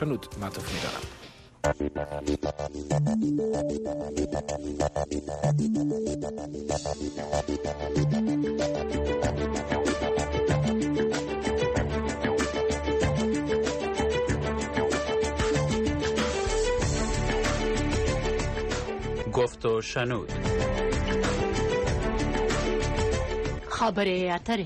شنود معطوف می‌دارم. گفت و شنود. خبره اتره.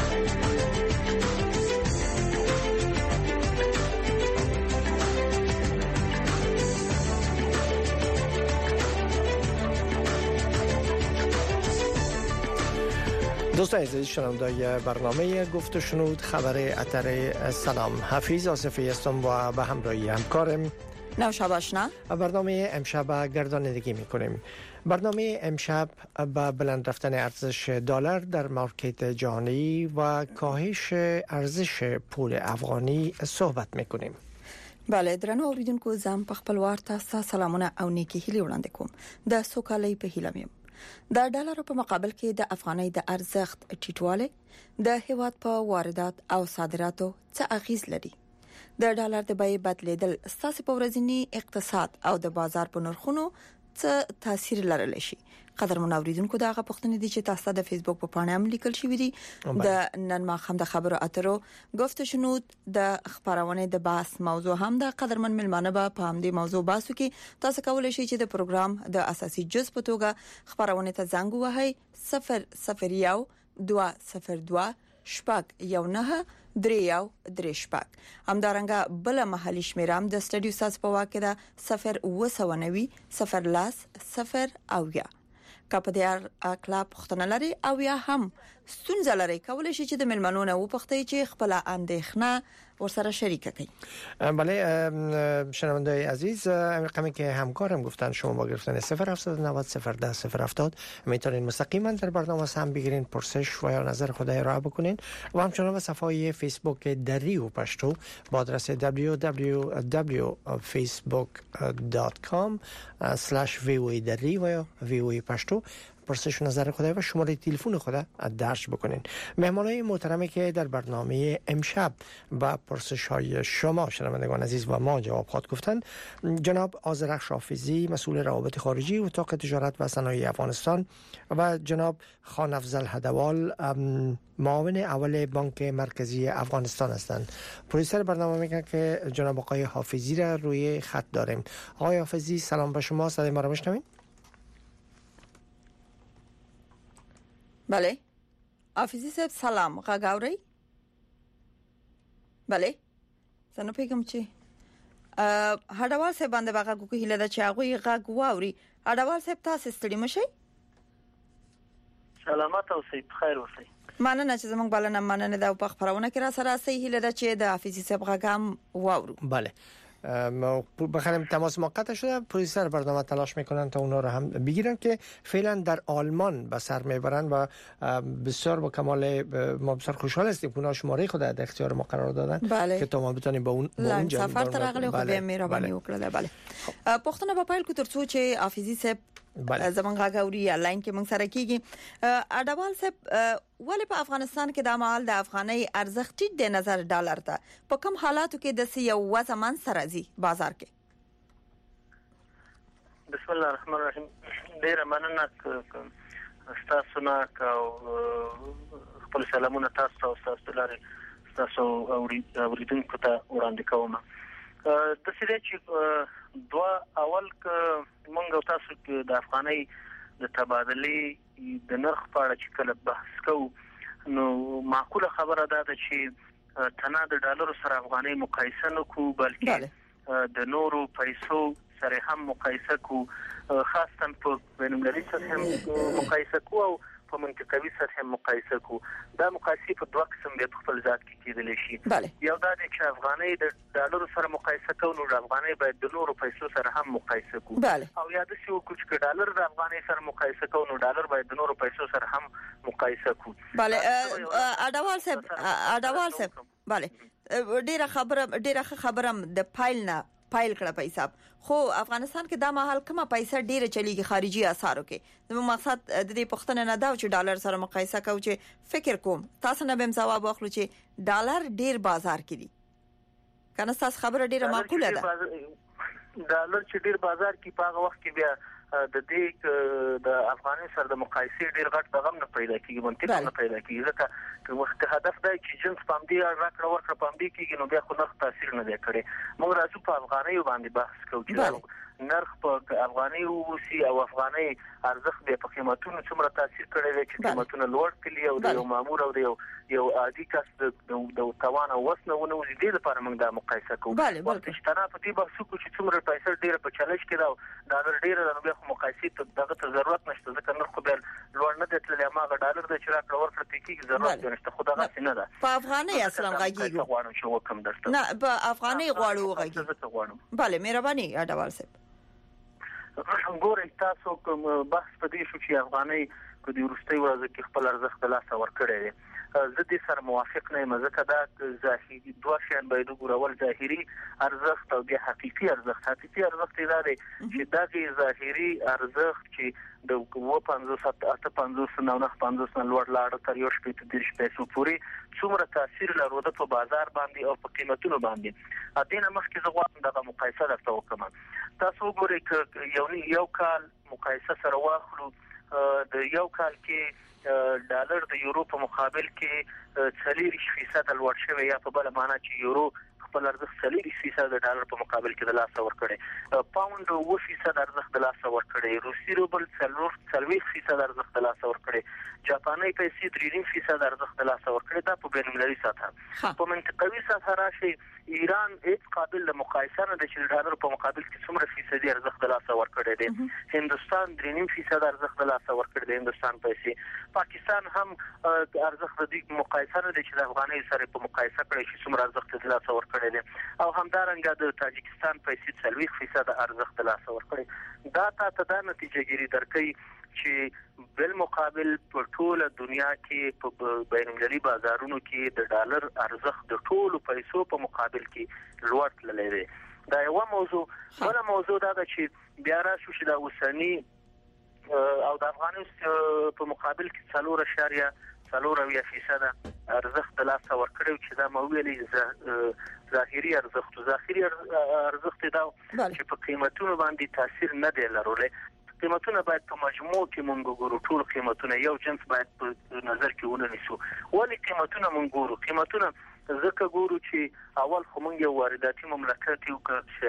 دوستان عزیز شنوندای برنامه گفت و شنود خبر اتر، سلام. حفیظ آصفی هستم و به همراهی همکارم نوشابه آشنا برنامه امشب گردانندگی میکنیم. برنامه امشب با بلند رفتن ارزش دلار در مارکت جهانی و کاهش ارزش پول افغانی صحبت میکنیم. بله درنو اوریدونکو زم په خپل وار تاسو سلامونه او نیکی هیله وړاندې کوم. د سوکالۍ په هیله مې د ډالر په مقابل کې د افغانۍ د ارزښت ټیټوالی د هیواد په واردات او صادراتو څه اغیز لري. د ډالر د بیې بدلیدل ستاسو په ورځنی اقتصاد او د بازار په نرخونو څه تاثیر لرلی شي؟ قدرمن اوریدونکو دغه پوښتنې دي چې تاسو د فیسبوک په پاڼه هم لیکل شوې دي. د نن ماخام د خبرو اترو گفت شنود د خبرونه د بحث موضوع هم د قدرمن ملمانه په همدې موضوع باسو کې تاسو کولای شئ چې د پروګرام د اساسي جز په توګه خبرونه ته زنګ ووهئ 001-202 شپږ یو نه دریو درې شپږ. همدارنګه بل محلي شمیرام د سټډیو ساس په واکه ده 090 0 او یا کپ د اکلا پختنه لري او یا هم ستونزه لري کولای شي چې د ملمنونه و پختي چې خپل اندېښنه ورسره شریک کړي. بله شنوندای عزیز، رقمی که همکارم گفتن شما با گرفتن 079001070 میتونین مستقیما در برنامه هم بگیرین، پرسش و یا نظر خود ارائه بکنین و همچنان به صفحه فیسبوک دریو پشتو با آدرس www.facebook.com/voa دری و یا voa پشتو پرسش و نظر خود و شماره تلفن خود درج بکنین. مهمانای محترمی که در برنامه امشب با پرسش های شما شنوندگان عزیز و ما جواب خواهد گفتن جناب آذرخش حافظی مسئول روابط خارجی اتاق تجارت و صنایع افغانستان و جناب خان افضل هدوال معاون اول بانک مرکزی افغانستان هستند. پرویسر برنامه میگن که جناب آقای حافظی را روی خط داریم. آقای حافظی سلام به شما، صدای ما را میشنوید؟ بله حافظی صاحب سلام غاوري. بله زنه پیغام چې هډوال صاحب باندې باغه کو هیله ده چې هغه غاګ واوري. هډوال صاحب تاسو ستړي مشي؟ سلامات اوسئ، بخیر اوسئ. مننه چې زموږ بلنه مننه دا په خبرونه کې را سره صحیح هیله ده چې د حافظی صاحب غاګم واورو. بله بخرم تماس موقت شده. پرویسر برنامه تلاش میکنن تا اونا رو هم بگیرن که فعلا در آلمان به سر میبرن و بسیار با کمال ما بسیار خوشحال هستیم که اونا شماره خود در اختیار ما قرار دادن. بله. که تا ما بتونیم با اون سفر ترغلی خو به مهرباني وکړه. بله پښتنه په پایل کې ترڅو چې حافظی صاحب زمونږ غاوري لاین کې موږ سره کیږي. اډوال صاحب ولې په افغانستان کې د مال د افغانۍ ارزښت د نظر ډالر ته په کوم حالاتو کې د یو وزمن سره زی بازار کې؟ بسم الله الرحمن الرحیم. ډیر مننه تاسو نه او خپل سلامونه تاسو او تاسو لري تاسو اوریدونکو ته وړاندې کوم. د سړي چې دوا اول ک مونږ تاسو د افغانۍ د تبادلې د نرخ په اړه چې کله بحث کوو نو معقوله خبره ده چې تنه د ډالر سره افغانۍ مقایسه نه کوو بلکې د نورو پیسو سره هم مقایسه کوو، خاصه په بین‌المللي سطح هم مقایسه کوو او په منطقوي سطح هم مقایسه کوو. دا مقایسه په دوه قسم به خپل ذات کې کېدلی شي. یو دا چې افغانۍ د ډالر سره مقایسه کوو نو د افغانۍ باید د نورو پیسو سره هم مقایسه کوو، او یا د څه وکړو چې ډالر د افغانۍ سره مقایسه کوو نو ډالر باید د نورو پیسو سره هم مقایسه کوو. بله اډوال صاحب بله ډیره خبره د پایل کړه پیسې، خو افغانستان کې دا مهال کومه پیسې ډیره چلیږي خارجي اسعارو کې. زموږ مقصد د دې پښتنه نه دا چې ډالر سره مقایسه کوو، چې فکر کوم تاسو نه به جواب واخلو چې ډالر ډیر بازار کې دي کنه تاسو خبره ډیره معقوله ده. ډالر چې ډیر بازار کې په هغه وخت کې بیا د دې د افغاني سره د مقایسې ډیر غټ پیغام نه پیدا کیږي، منطق نه پیدا کیږي، ځکه وخت هدف دی چې جنس پام دی راکړه ورکړه پام دی کیږي، نو بیا خو نرخ تاثیر نه دی کړی. موږ راځو په افغاني باندې بحث کوو چې نرخ په افغاني او او افغاني ارزښت به په قیمتونو څومره تاثیر کړی دی چې قیمتونه لوړ کړي او د یو مامور او د یو عادي کس د توان او وسنه ونوځي. دې لپاره موږ دا مقایسه کوو. وخت چې تنه په دې بحث کوو چې څومره پیسې ډیره په چالش کې دا ډالر ډیره نو بیا مقایسې ته دغه ته ضرورت نشته، ځکه نرخ به لوړ نه دی تللی، ماغه ډالر د چې راکړه ورکړه کې ضرورت نشته. خو دغه څه نه ده. په افغاني اصلا غږیږي غواړم چې وکم درته. نه په افغاني غواړو غږیږي. بله مهرباني اډوال صاحب. ګورئ تاسو کوم بحث په دې شو چې افغاني کو د ورستۍ ورځ کې خپل ارزښت لاس ور کړی دی. زه دې سره موافق نه یم، ځکه دا ظاهري دوه شیان باید وګورول، ظاهري ارزښت او د حقيقي ارزښت. حقيقي ارزښت دا دی چې دا ظاهري ارزښت چې د 55 نه 50 نه لوړ لاړ تر یو شپږ پیسو پورې څومره تاثیر لري په بازار باندې او په قیمتونو باندې. اته نه مخکې زه غواړم دغه مقایسه درته وکړم. تاسو وګورئ یو کال مقایسه سره واخلو، د یو کال کې ډالر د یورو په مقابل کې 40% لوړ شوی، یا په بل معنا چې یورو خپل ارزښت 40% د ډالر په مقابل کې د لاس ور کړی، پاوند 9% ارزښت د لاس ور کړی، روسي روبل 40% ارزښت د لاس ور کړی، جاپاني پیسې 3% ارزښت د لاس ور کړی. دا په بین المللي سطح. په منطقوي سطح راشي ایران هیڅ قابل د مقایسه نه دی چې ډالر په مقابل کې څومره فیصدي ارزښت د لاس ور کړی دی. هندستان 3.5% ارزښت د لاس ور کړی دی، هندستان پیسې. پاکستان هم ارزښت د دې مقایسه نه دی چې د افغاني سره په مقایسه کړی چې څومره ارزښت د لاس ور کړی دی. او همدارنګه د تاجکستان پیسې 40% ارزښت د لاس ور کړی. دا ته دا نتیجه ګیری درکې چې بل مقابل په ټوله دنیا کې په بین المللي بازارونو کې د ډالر ارزښت د ټولو پیسو په مقابل کې لوړ تللی دی. دا یو موضوع. بل موضوع دا ده چې بیا راشو چې د اوسنی او د افغاني په مقابل کې 4.4% ارزښت د لاس ور کړی چې دا مویلې ظاهري ارزښت. ظاهري ارزښت دا چې په قیمتونو باندې تاثیر نه دی لرلی. قیمتونه باید په مجموع کې مونږ ګورو، ټول قیمتونه یو جنس باید په نظر کې ونیسو. ولی قیمتونه مونږ ګورو؟ قیمتونه ځکه ګورو چې اول خو مونږ یو وارداتي مملکت یو چې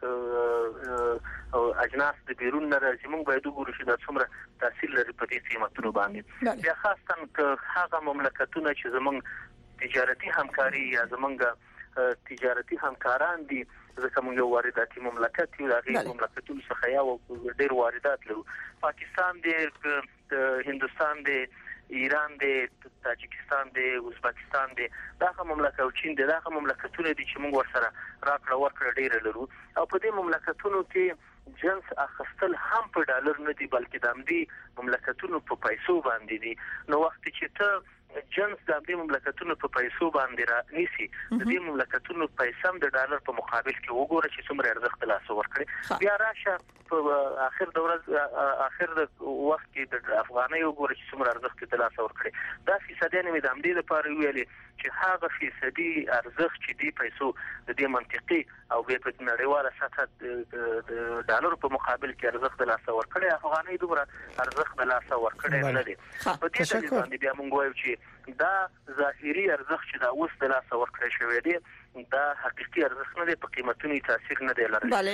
اکثره اجناس د بیرون نه راځي، مونږ باید وګورو چې دا څومره تاثیر لري په دې قیمتونو باندې. بیا خاصه هغه مملکتونه چې زمونږ تجارتي همکاري یا زمونږ تجارتي همکاران دي، ځکه موږ یو وارداتي مملکت یو، هغه مملکتونو څخه یو ډېر واردات لرو. پاکستان دی، هندستان دی، ایران دی، تاجکستان دی، ازبکستان دی، دغه مملکت او چین دی، دغه مملکتونه دي چې موږ ورسره راکړه ورکړه ډېر لرو. او په دې مملکتونو کې جنس اخستل هم په ډالر نه دی بلکې د همدې مملکتونو په پیسو باندې دي. نو وخت چې ته جنس د دې مملکتونو په پیسو باندې را نیسی، د دې مملکتونو پیسې د ډالر په مقابل کې وګوره چې څومره ارزښت لاس ور کړی. بیا راشه په اخر د وخت کې د افغاني وګوره چې څومره ارزښت لاس ور کړی. دا فیصدي نه د همدې لپاره ویلي چې هغه فیصدي ارزښت چې دی پیسو د دې منطقي او په نړیواله سطح د ډالر په مقابل کې ارزښت لاس ور کړی، افغاني دومره ارزښت لاس ور کړی نه دی. په دې ډول باندې بیا موږ وایو چې دا ظاهري ارزښت چې دا اوس د لاس ور کړی شوی دی، دا حقيقي ارزښت نه دی، په قیمتونو تاثیر نه دی لري.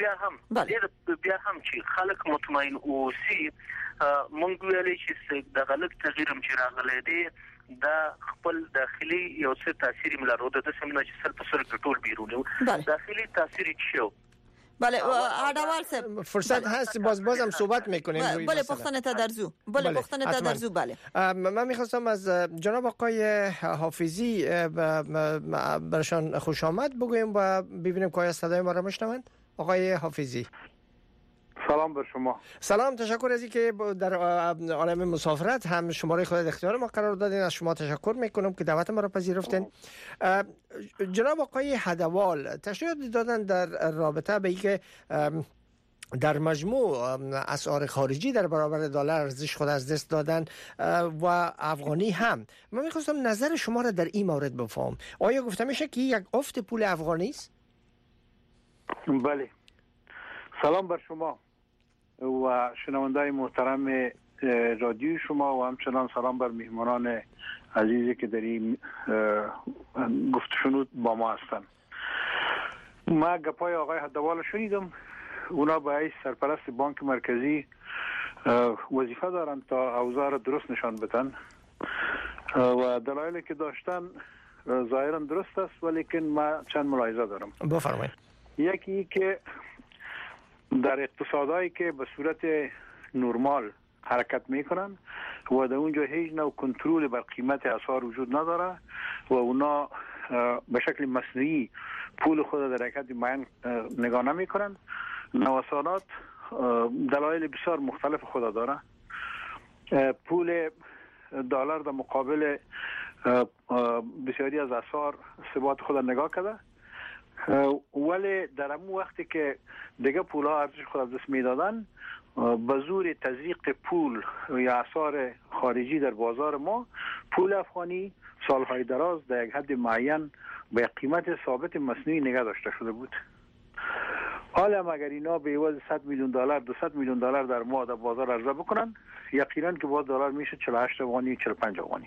بیا هم چې خلک مطمئن اوسي، مونږ ویلي چې د غلط تغییر چې راغلی دی دا خپل داخلي یو څه تاثیر ملارو د سیمه چې سر په سر ټول بیرونی داخلي تاثیر چیو. بله اډوال صاحب فرصت هست بازم صحبت میکنیم. بله پختن تا درزو. بله من میخواستم از جناب آقای حافظی برشان خوش آمد بگویم و ببینیم که آیا صدای ما را میشنوند. آقای حافظی سلام بر شما. سلام، تشکر از اینکه در عالم مسافرت هم شماره خود اختیار ما قرار دادین. از شما تشکر میکنم که دعوت ما را پذیرفتین. جناب آقای هدوال تشریح دادن در رابطه به اینکه در مجموع اسعار خارجی در برابر دلار ارزش خود از دست دادن و افغانی هم. من می‌خواستم نظر شما را در این مورد بفهم. آیا گفته میشه که یک افت پول افغانی است؟ بله. سلام بر شما و شنوندای محترم رادیو شما و همچنان سلام بر میهمانان عزیزی که در این گفتگو با ما هستند. ما گپای آقای حدوال شنیدم. اونا به حیث سرپرست بانک مرکزی وظیفه دارن تا اوضاع را درست نشان بدن و دلایلی که داشتن ظاهرا درست است، ولیکن ما چند ملاحظه دارم. بفرمایید. یکی که در اقتصادایی که به صورت نرمال حرکت میکنن و در اونجا هیچ نوع کنترل بر قیمت اسعار وجود نداره و اونا به شکل مصنوعی پول خود در حرکت معین نگاه نمیکنن، نوسانات دلایل بسیار مختلف خود داره. پول دلار در مقابل بسیاری از اسعار ثبات خود نگاه کرده، ولی در اون وقتی که دیگه پولها ارزش خود از دست میدادن به زور تزریق پول یا اسعار خارجی در بازار ما، پول افغانی سالهای دراز در یک حد معین به قیمت ثابت مصنوعی نگه داشته شده بود. حالا اگر اینا به عوض 100 میلیون دلار 200 میلیون دلار در ماه در بازار عرضه بکنن، یقینا که با دلار میشه 48 افغانی 45 افغانی.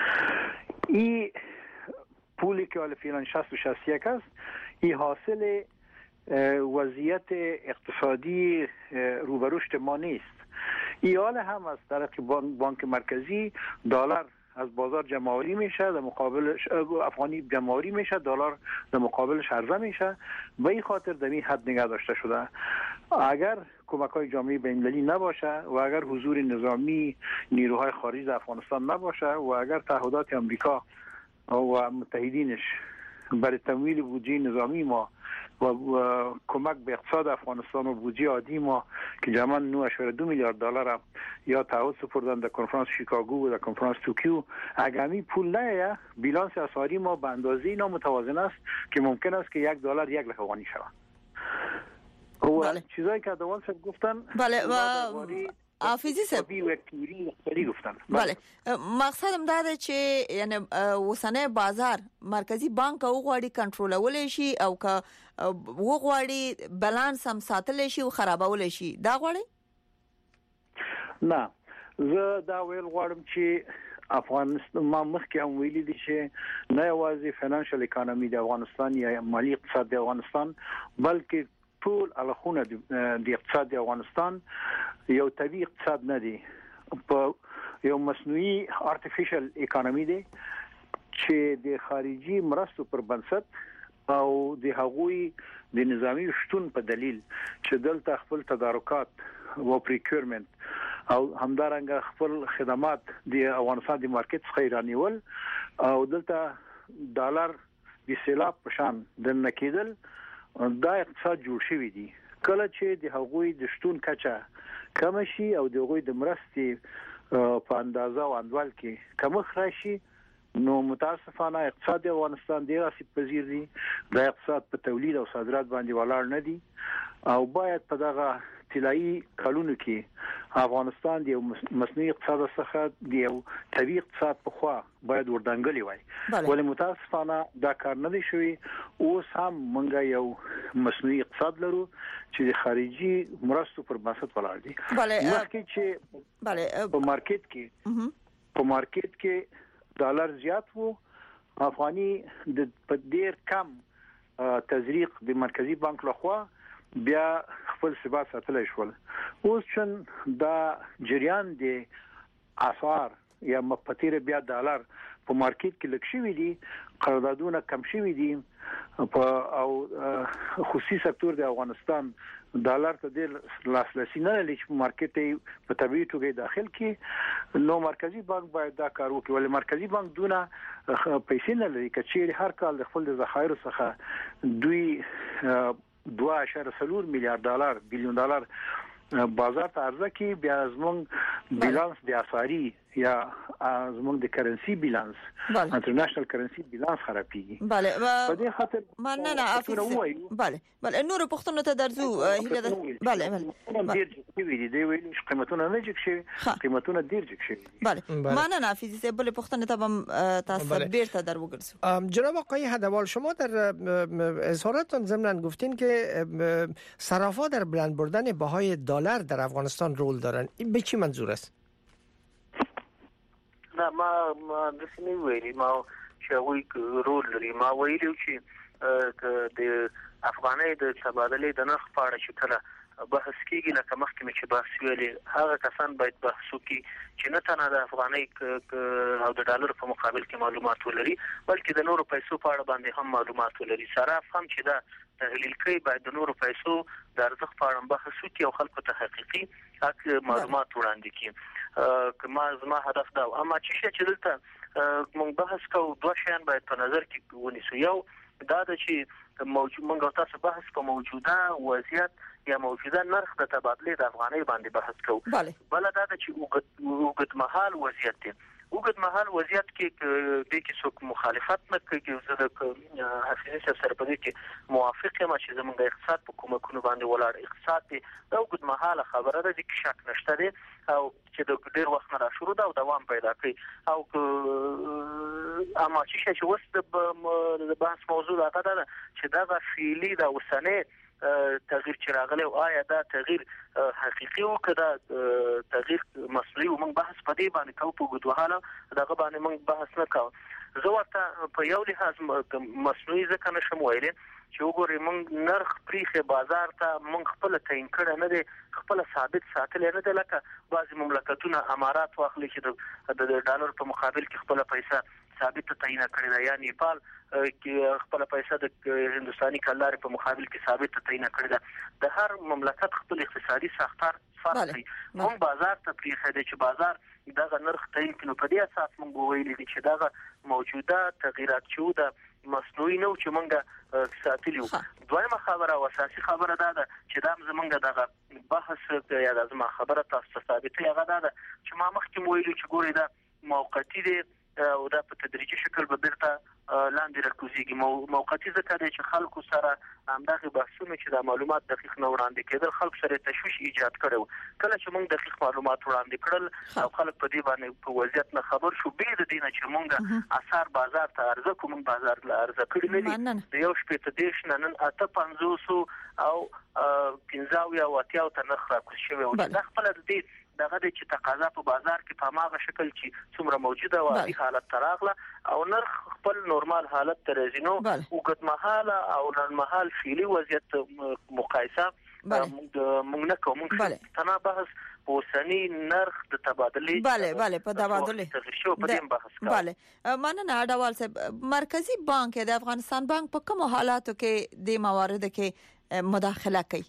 این پولی که حالا فعلا 60 و 61 است، این حاصل وضعیت اقتصادی روبرشت ما نیست. این حال هم از طرف بانک مرکزی دلار از بازار جمع‌آوری میشه، در مقابلش افغانی جمع‌آوری میشه، دلار در مقابلش عرضه میشه. به این خاطر در این حد نگه داشته شده. اگر کمک‌های جامعه بین‌المللی نباشه و اگر حضور نظامی نیروهای خارجی در افغانستان نباشه و اگر تعهدات آمریکا و متحدینش برای تمویل بودجه نظامی ما و کمک به اقتصاد افغانستان و بودجه عادی ما که جمعاً 9.2 میلیارد دلار یا تعهد سپردن در کنفرانس شیکاگو و در کنفرانس توکیو، اگر می پول نه، بیلانس اسعاری ما به اندازه نامتوازن است که ممکن است که $1 1 لک افغانی شود. و چیزایی که دوال صاحب گفتن بله و حافظی صاحب گفتن. بله مقصدم دا ده چې یعنی وسنه بازار مرکزی بانک او غواړي کنټرولول شي او که و غواړي بالانس هم ساتل شي او خرابول شي، دا غواړي؟ نه، زه دا ویل غواړم چې افغانستان ما مخکې هم ویلي دي چې نه یوازې فینانشل اکانومي د افغانستان یا مالی اقتصاد د افغانستان بلکې ټول الخونه د اقتصاد د افغانستان یو طبيعي اقتصاد نه دی، په یو مصنوعي ارتفیشل اکانومي دی چې د خارجي مرستو پر بنسټ او د هغوی د نظامی شتون په دلیل چې دلته خپل تدارکات و پریکورمنت او همدارنګه خپل خدمات د افغانستان د مارکیټ څخه ایرانیول او دلته ډالر د سیلاب پشان د نکیدل دا اقتصاد جوړ شوی دی. کله چې د هغوی د شتون کچه کم شي او د هغوی د مرستې په اندازه او اندوال کې کمښت راشي، نو متاسفانه اقتصاد افغانستان ډیر آسیب پذیر دی. د اقتصاد په تولید او صادرات باندې ولاړ نه دی او باید په دغه طلایی کلونو کې افغانستان د مصنوعي اقتصاد څخه د یو طبيعي اقتصاد په خوا باید وردانګلی وای، ولی متاسفانه دا کار نه دی شوی. اوس هم مونږ یو مصنوعي اقتصاد لرو چې د خارجي مرستو پر بنسټ ولاړ دی. مخکې چې په مارکیټ کې ډالر زیات وو، افغاني د ډیر کم تزریق د مرکزی بانک لخوا بیا خپل ثبات ساتلای شول. اوس چې دا جریان دی اسعار یا مپتیر بیا ډالر په مارکیټ کې لږ شوی دي، قراردادونه کم شوی دي او خصوصي سکتور د افغانستان ډالر ته د لاسرسي نه لري چې مارکیټ په طبيعي توګه داخل کې، نو مرکزی بانک باید دا کار وکړي. ولې مرکزی بانک دونه پیسې نه لري چې هر کال د خپل ذخایر څخه دوی 2.4 میلیارد بلیون دلار بازار ته عرضه کی، بیا زمون بیلانس د اسعاری یا زموږ د کرنسي بیلانس انټرنیشنل کرنسي بیلانس خرابېږي. بله په دې خاطر مننه حافظ. بله نور پښتنو ته درځو هیله ده. بله ویلي دی ویلي قیمتونه نه جګ شي، قیمتونه ډیر جګ شي. بله مننه حافظ صاحب. بله پښتنو ته هم تاسو بیرته در وګرځو. جناب آقای هدوال، شما در اظهاراتتان ضمناً گفتین که صرافا در بلند بردن بهای دلار در افغانستان رول دارن. این به چی منظور است؟ نه ما دسنی ویلی ما شوی رول لري. ما ویلو چې د افغانۍ د تبادله د نرخ په اړه چې کله بحث کیږي لکه مخکې چې بحث ویلې هغه کسان باید بحث وکړي چې نه تنه د افغانۍ او د ډالر په مقابل کې معلومات ولري بلکې د نورو پیسو په اړه باندې هم معلومات ولري. صراف هم چې دا تحلیل کوي باید د نورو پیسو د ارزښت په اړه بحث وکړي او خلکو ته حقيقي معلومات وړاندې کړي. زما هدف دا اما چې دلته موږ بحث کوو دوه شیان باید په نظر کې ونیسو. یو دا چې موږ تاسو بحث په موجوده وضعیت یا موجوده نرخ د تبادله د افغانۍ باندې بحث کوو. بل دا چې وګت محل وضعیت دی. وګت محل وضعیت کې د کیسو مخالفت نه کوي. زه د حفیظ صاحب سره په دې کې موافق یم چې زموږ اقتصاد په کومکونو باندې ولاړ اقتصاد دی. دا وګت محل خبره ده چې شک نشته دی او چې د ډېر وخت نه شروع ده او دوام پیدا کوي. او اما چې وسته د بحث موضوع دا ده چې دا فعلی د اوسنۍ تغییر چې راغلی او آیا دا تغییر حقيقي او کدا تغییر مسلې او موږ بحث په دې باندې کوو په ګډوډه دغه باندې موږ بحث نه کوو. زه ورته په یو لحاظ مصنوعي ځکه نشم ویلې چې وګورئ موږ نرخ پریخه بازار ته موږ خپل تعین کړی نه دی، خپل ثابت ساتل نه دی. لکه بعضی مملکتونه امارات واخلي چې د ډالر په مقابل کې خپل پیسې ثابت تعین کړی دی، یا نیپال کې خپل پیسې د هندستاني کلار په مقابل کې ثابت تعین کړی دی. د هر مملکت خپل اقتصادي ساختار فرق دی. موږ بازار ته پریخه دی چې بازار دغه نرخ تعین کړي. په دې اساس موږ ویلي چې دغه موجوده تغیرات چې د مصنوعي نو چې موږ ساتلیو. دویمه خبره او اساسي خبره ده چې دا زمونږ دغه بحث یا د زما خبره تاسو ثابته هغه ده چې ما مخکې ویلو چې ګوري دا موقتی دی او دا په تدریجي شکل به بیرته لاندې راکوزيږي. موقتی ځکه دی چې خلکو سره همدغه بحثونه چې د معلومات دقیق نه وړاندې کېدل خلک سره تشویش ایجاد کړو. کله چې موږ دقیق معلومات وړاندې کړل او خلک په دې باندې په وضعیت نه خبر شو به د دینه چې موږ اثر بازار ته عرضه کوم بازار له عرضه کړی نه دي. د یو شپې دیش نن 850 او 15 یا 80 ته نرخ راکوز شوی او د خپل د دې دغه چې تقاضا په بازار کې په ماغه شکل چې څومره موجوده و د حالت تراغله او نرخ خپل نورمال حالت ته رسینو او قد محاله او نن محل فعلی وضعیت مقایسه موږ نه کوم. تنه بحث اوسنی نرخ د تبادله بله په تبادله شو په دې بحث کوو. بله مننه اډوال صاحب. مرکزی بانک د افغانستان بانک په کوم حالاتو کې د موارد کې مداخله کوي؟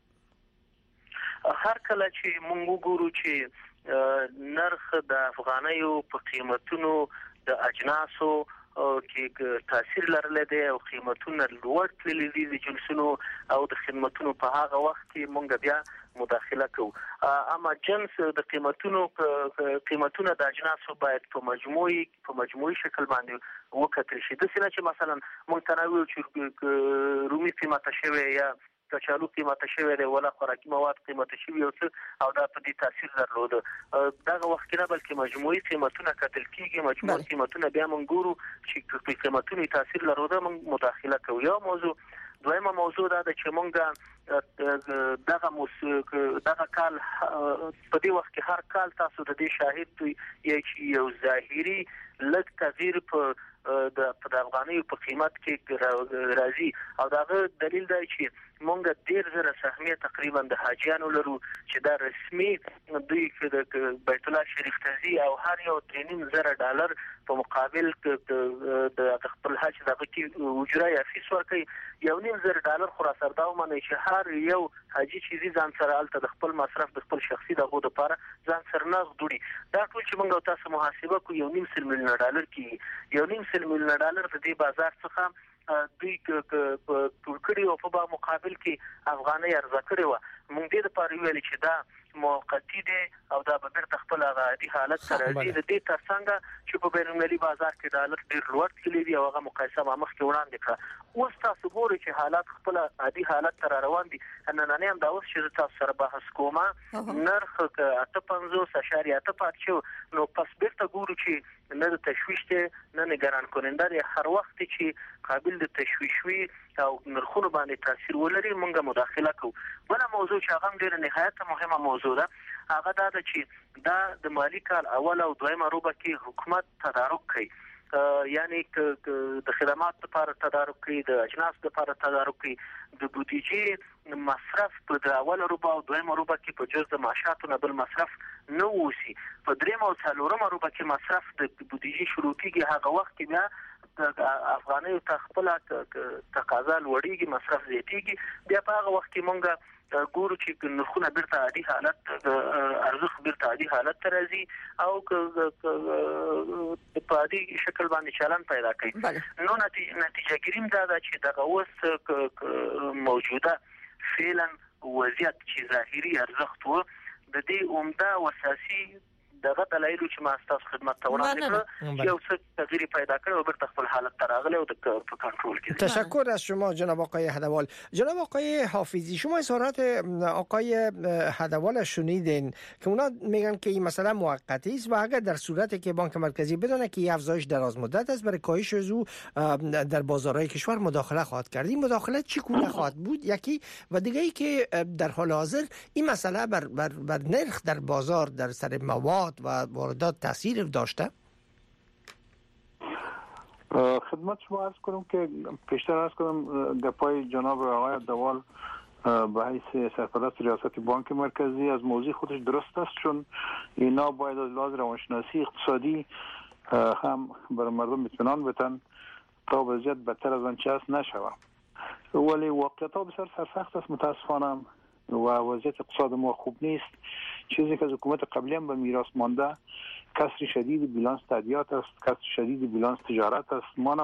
هر کله چې موږ وګورو چې نرخ د افغانیو په قیمتونو د اجناسو کې تاثیر لرلی دی او قیمتونه لوړ تللي دي د جنسونو او د خدماتو په هغه وخت کې موږ بیا مداخله کوو. اما جنس د قیمتونه د اجناسو باید په مجموعي شکل باندې وکتل شي. د څه چې مثلا موږ تنوع چې رومي قیمته شوی یا کچالو قیمته شوی دی ولا خوراکي مواد قیمته شوی او دا په دې تاثیر درلود. دغه وخت کې نه بلکې مجموعي قیمتونه کتل کیږي. مجموعي قیمتونه بیا موږ ګورو چې په قیمتونو تاثیر لرود موږ مداخله کوو. یو موضوع. دویمه موضوع دا چې موږ دغه کال په دې وخت کې هر کال تاسو د دې شاهد یو ظاهري لږ تغییر په افغانۍ په قیمت کې راځي او داغه دلیل دی چې مونږ ډیر زره سهمیه تقریبا د حاجیانو لرو چې دا رسمي دوی د بیت الله شریف ته او هر یو $3.5 په مقابل د خپل حج دغه کې اجره یا فیس ورکوي. $1.5 خو را سرداو مني چې هر یو حاجی چې ځان سره الته د خپل مصرف د خپل شخصي دغه لپاره ځان سره نه غوړي. دا ټول چې موږ تاسو محاسبه کوو $1.5 مليون کې $1.5 مليون د دې بازار څخه دوی ټول کړي او په مقابل کې افغانۍ ارزه کړي و. موږ دې لپاره ویل چې دا موقتی دي او دا به بیرته خپل عادي حالت سره راځي. د دې ترڅنګ چې په بینالمللي بازار کې ډالر ډیر لوړ تللی دی او هغه مقایسه ما مخکې وړاندې کړه. اوس تاسو ګورئ چې حالات خپل عادي حالت تر روان دي. نن هم دا اوس چې تاسو سره بحث کوم نرخ 8.50 پات شو، نو پس بیرته ګورو چې نه د تشویش ته نه نگران کننده دی. هر وخت چې قابل د تشویش وي او نرخونو باندې تاثیر ولري موږ مداخله کوو. بل موضوع چې هغه ډیره نهایت مهمه موضوع ده هغه دا چې دا د مالی کال اول او دویمه روبه کې حکومت تدارک کوي، یعنی د خدمات لپاره تدارک کوي، د اجناس لپاره تدارک کوي، د بودیجې مصرف په د اول روبه او دویمه روبه کې په جز د معاشاتو نه بل مصرف نه وسی، په درېمه او څلورمه روبه کې مصرف د بودیجې شروع کیږي. هغه وخت کې بیا د افغاني تخپل تقاضا لوړیږي، مصرف زیاتیږي. بیا په هغه وخت کې مونږ ګورو چې نرخونه بیرته عادي حالت ارزښت بیرته عادي حالت ته راځي او په عادي شکل باندې چلن پیدا کوي. نو نتیجه ګیریم دا ده چې دغه اوس موجوده فعلا وضعیت چې ظاهري ارزښت و د دې عمده او اساسي دغه دلایل چې ما تاسو خدمت ته وړاندې کړ یو څه تغییر پیدا کړ او برته خپل حالت ته راغلی او په کنترل کې. تشکر از شما جناب آقای هدوال. جناب آقای حافظی، شما اظهارات آقای هدوال شنیدین که اونا میگن که این مسئله موقتی است و اگر در صورتی که بانک مرکزی بدونه که این افزایش دراز مدت است برای کاهش او در بازارهای کشور مداخله خواهد کرد. این مداخله چگونه خواهد بود؟ یکی و دیگه ای که در حال حاضر این مسئله بر نرخ در بازار در سر مواد و واردات تاثیر داشته؟ خدمت شما عرض کنم که پیشتر عرض کنم در پای جناب آقای دوال به حیث سرپرست ریاست بانک مرکزی از موضوع خودش درست است، چون اینا باید از لحاظ روانشناسی اقتصادی هم بر مردم اطمینان بدن تا وضعیت بدتر از آنچه است نشود. ولی واقعیت ها بسیار سرسخت است متاسفانه و وضعیت اقتصاد ما خوب نیست. چیزی که از حکومت قبلی هم به میراث مانده کسر شدید بیلانس تادیات است، کسر شدید بیلانس تجارت است. ما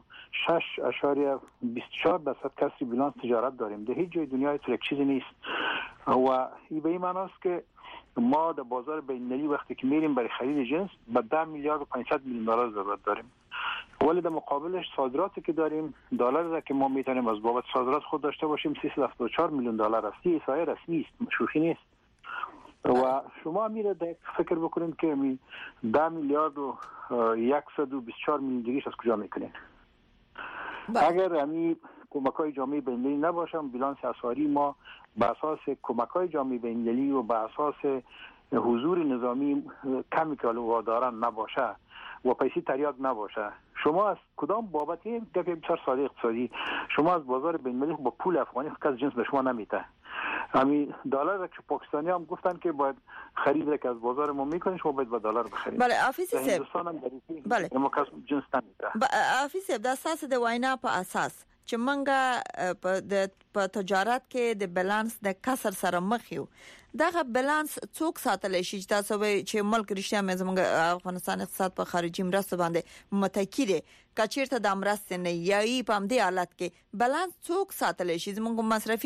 96.24% کسر بیلانس تجارت داریم. در هیچ جای دنیای تو یک چیزی نیست و این به این معنی است که ما در بازار بین‌المللی وقتی که میریم برای خرید جنس به 10 میلیارد و 500 میلیون دلار ضرورت داریم، ولی در مقابلش صادراتی که داریم دلاری را که ما میتونیم از بابت صادرات خود داشته باشیم 374 میلیون دلار است. این احصایه رسمی است، شوخی نیست. و شما میره فکر بکنید که 10 میلیارد و 124 میلیون دیگه از کجا میکنین؟ اگر همی کمک‌های جامعه بین‌المللی نباشم بیلانس اسعاری ما به اساس کمک‌های جامعه بین‌المللی و به اساس حضور نظامی کمی که واداران نباشه و پیسی تریاد نباشه، شما از کدام بابت این دفعه بسیار ساده اقتصادی شما از بازار بین‌المللی با پول افغانی کس جنس به شما نمیده. همین دلار که پاکستانی هم گفتن که باید خرید که از بازار ما میکنه شما باید با دلار بخرید. بله حافظ صاحب، بله ما کس جنس نمیده. حافظ صاحب د اساس د وینا په اساس چې منګه په تجارت کې د بیلانس د کسر سره مخ یو، دغه بیلانس څوک ساتلی شي چې تاسو چې ملک رښتیا زموږ افغانستان اقتصاد په خارجي مرستو باندې متکی دی، کچیرته د مرستې نه یایي په همدې حالت کې بیلانس څوک ساتلی شي؟ زموږ مصرفي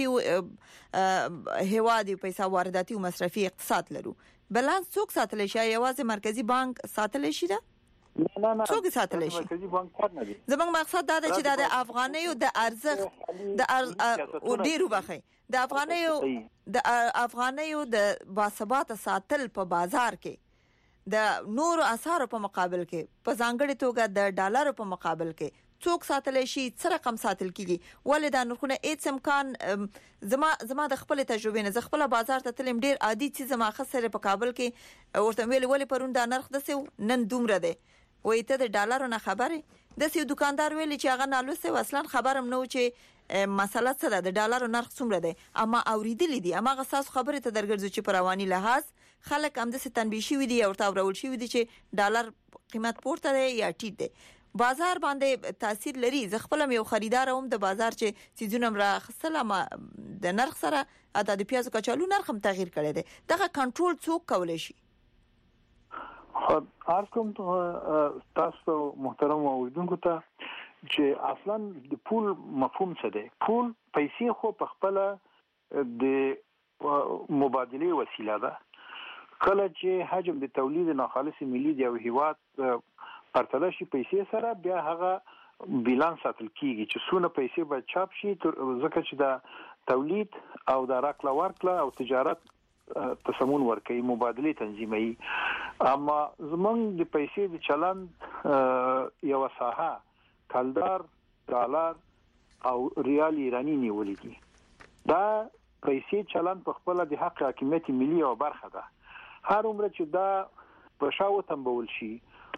هیواد پیسې وارداتي او مصرفي اقتصاد لرو، بیلانس څوک ساتلی شي؟ یوازې مرکزی بانک ساتلی شي ده؟ نه څوک ساتلی شي؟ مرکزی بانک کار نه دی. زموږ مقصد دا دی چې د افغانیو د ارزښت د ډیرو بخي د افغانیو د باثبات ساتل په بازار کې د نور اسعار په مقابل کې په ځانګړي توګه د ډالر په مقابل کې څوک ساتل شي؟ څه رقم ساتل کیږي؟ ولې دا نرخونه هیڅ امکان زما د خپل تجربې نه خپل بازار ته تلم ډیر عادي چې زما خسره په کابل کې ورته ویل پرون دا نرخ دسه نن دومره دی وای ته د ډالر نه خبره د سیو دکاندار ویل چې هغه نالوسه اصلا خبرم نه و چې مسله څه ده د ډالر نرخ څومره دی، اما اوریدلې دي اما غساس خبره ته درګرځي چې پرواني لحاظ خلک هم د تنبیه شوی دي او تاورول شوی دي چې ډالر قیمت پورته دی یا ټیټ دی، بازار باندې تاثیر لري. زه خپل یو خریدار هم د بازار چې سیزونه را خصله د نرخ سره اته د پیازو کچالو نرخ هم تغییر کړی دی، دغه کنټرول څوک کولای شي؟ خب عرض کوم تاسو محترم اوریدونکو ته چې اصلا د پول مفهوم څه دی. پول پیسې خو په خپل د مبادله وسیله ده. کله چې حجم د تولید ناخالص ملي دی او هیواد پرتله شي پیسې سره، بیا هغه بیلانس ساتل کیږي چې څونه پیسې به چاپ شي، ځکه چې د تولید او د راکړه ورکړه او تجارت تسمون ورکوي، مبادله تنظیموي. اما زمونږ د پیسې د چلند یو ساحه کلدار، ډالر او ریال ایرانی نیولې دي. دا پیسې چلند په خپل د حق حاکمیت ملي او برخه ده. هر عمر چې دا په شاو تنبول شي،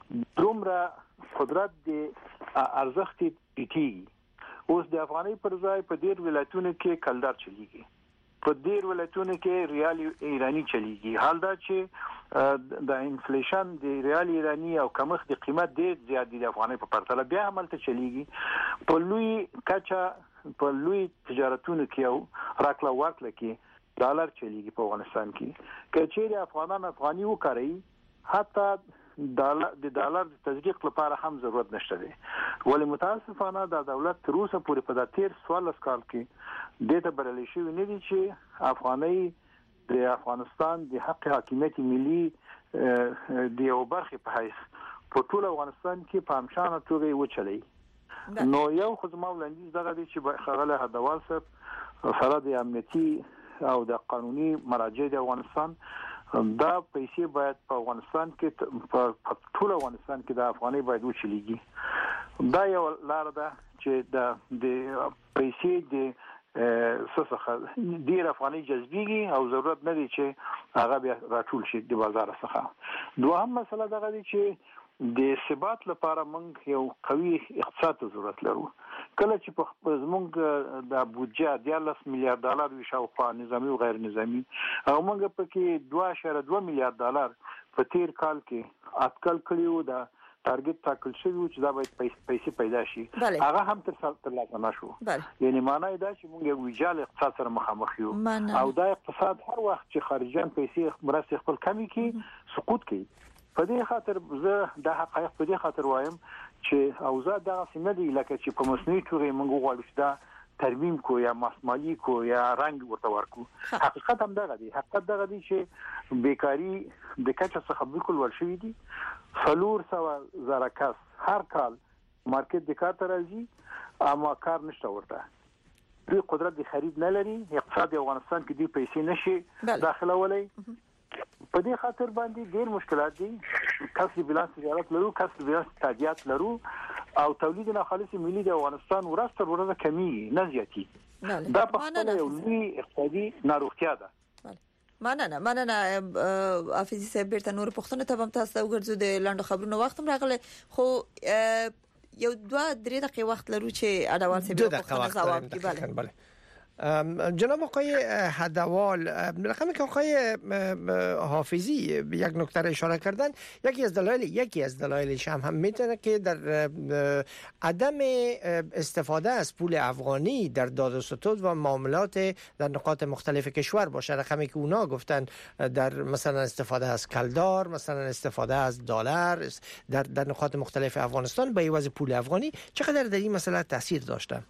دومره قدرت د ارزښت ټیټي. اوس د افغاني پر ځای په ډیر ولایتونو کې کلدار چلیږي، په ډیر ولایتونو کې ریال ایرانی چلیږي. حال دا چې د انفلیشن د ریال ایرانی او کمښت د قیمت ډیر زیات دي د افغاني په پرتله، بیا عملته چلیږي. په لوی کچه په لوی تجارتونو کې او راکړه ورکړه کې ډالر چلیږي په افغانستان کې. کچېری افغانان افغاني وکړي، حتی د ډالر د تسویق لپاره هم ضرورت نشته دی. ولی متاسفانه د دولت تر اوسه پورې په د 13 کال کې د ته برلې شوی نه دي چې افغاني د افغانستان د حق حاکمیت ملي د یو برخه په حیث په ټول افغانستان کې په همشانه توګه وچلي. نو یو خدمت وړاندیز دغه دي چې خغله هدوال صاحب سره د امنیتي او د قانوني مراجع د افغانستان دا پیسې باید په افغانستان کې په ټول افغانستان کې د افغاني باید وچلیږي. دا یو لار ده چې د پیسې د څخه ډیر افغاني جذبيږي او ضرورت نه دی چې هغه بیا راټول شي د بازار څخه. دوهم مسله دغه دی چې د ثبات لپاره موږ یو قوي اقتصاد ضرورت لرو. کله چې په زموږ د بودجه 13 میلیارډ ډالر وي شاوخوا نظامی او غیر نظامی، او موږ پکې 2.2 میلیارډ ډالر په تیر کال کې اټکل کړیو د ټارګټ ټاکل شوی چې دا باید پیسې پیدا شي، هغه هم تر لاسه نشو. یعنی معنی دا چې موږ یو ویجال اقتصاد سره مخامخ یو او دا اقتصاد هر وخت چې خارجيان پیسې مرسته خپل کمی کی سقوط کوي. په دې خاطر زه د حقایق په دې خاطر وایم چې اوضاع دغه سیمه دی لکه چې په مصنوعي توګه موږ غواړو چې دا ترمیم کو یا ماسمالي کو یا رنگ ورته ورکو. حقیقت هم دغه دی. حقیقت دغه دی چې بیکاری د کچه څخه بالکل ورشوي دي. 400,000 کس هر کال مارکیټ د کار ته راځي اما کار نشته ورته. دوی قدرت د خرید نه لري. اقتصاد افغانستان کې دی پیسې نشي داخله ولای. په دې خاطر باندې ډېر مشکلات دي. کسب بیلانس تجارت لرو، کسب بیلانس تادیات لرو او تولید ناخالص ملي د افغانستان ورځ تر ورځې کمی نه زیاتی. دا په خپل یو لوی اقتصادي ناروغتیا ده. مننه حافظي صاحب، بیرته نور پښتنه ته هم تاسو وګرځو د لاندو خبرونو وخت هم راغله، خو یو 2-3 دقیقې وخت لرو چې اډوال صاحب پښتنه جواب کړي. بله جناب آقای هدوال، رقمی که آقای حافظی یک نکته را اشاره کردن، یکی از دلایلش هم میتونه که در عدم استفاده از پول افغانی در داد و ستد و معاملات در نقاط مختلف کشور باشه. رقمی که اونا گفتن در مثلا استفاده از کلدار، مثلا استفاده از دلار در نقاط مختلف افغانستان به عوض پول افغانی، چقدر در این مسئله تاثیر داشته؟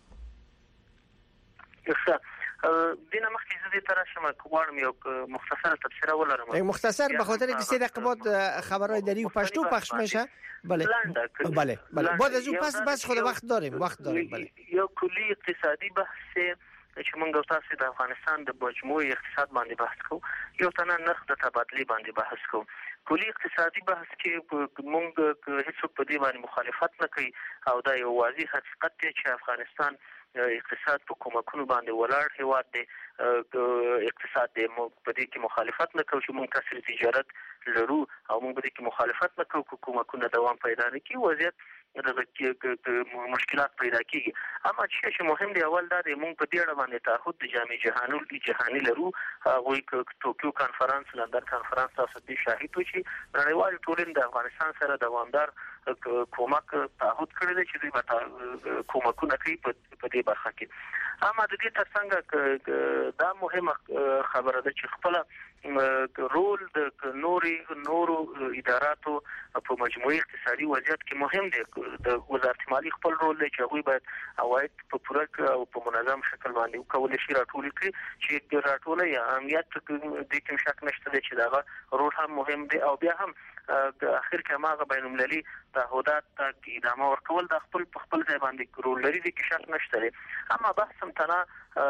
دینه مخکې زه دې تر شمه کوم یو مختصر تفسیر ولرم. مختصر به خاطر که 3 دقیقه بعد خبرهای دری و پشتو پخش میشه. بله بعد از اون پس خود وقت داریم. بله یو کلی اقتصادي بحث چې موږ تاسو د افغانستان د مجموعي اقتصاد باندې بحث کوو، یو تنه نرخ د تبادله باندې بحث کوو. کلی اقتصادي بحث کې موږ هیڅ په دې باندې مخالفت نه کوي او دا یو واضح حقیقت دی چې افغانستان اقتصاد په کومکونو باندې ولاړ هیواد دی. اقتصاد دی په دې کې مخالفت نه کوي چې موږ کسر تجارت لرو او موږ په دې کې مخالفت نه کوو چې کومکونه دوام پیدا نه کوي، وضعیت دغه مشکلات پیدا کیږي. اما چې مهم دی اول دا دی موږ په دې اړه باندې تعهد د جامع جهانی لرو. هغه ټوکیو کانفرنس، لندن کانفرنس تاسو دې شاهد وو چې نړیوال ټولنه د افغانستان سره دوامدار کومک تعهد کړی دی چې دوی به کومکونه کوي په دې برخه کې. اما د دې ترڅنګ دا مهمه خبره ده چې خپل رول د نورو اداراتو په مجموعي اقتصادي وضعیت کې مهم دی. د وزارت مالی خپل رول دی چې هغوی باید عواید په پوره او په منظم شکل باندې وکولای شي راټول کړي چې راټولې اهمیت د کوم شک نشته دی چې دا رول هم مهم دی. او بیا هم د اخر کې ماغه بین المللي تعهدات ته ادامه ورکول د خپل ځای باندې رول لري د کې شک نشته دی. اما بحث هم تنه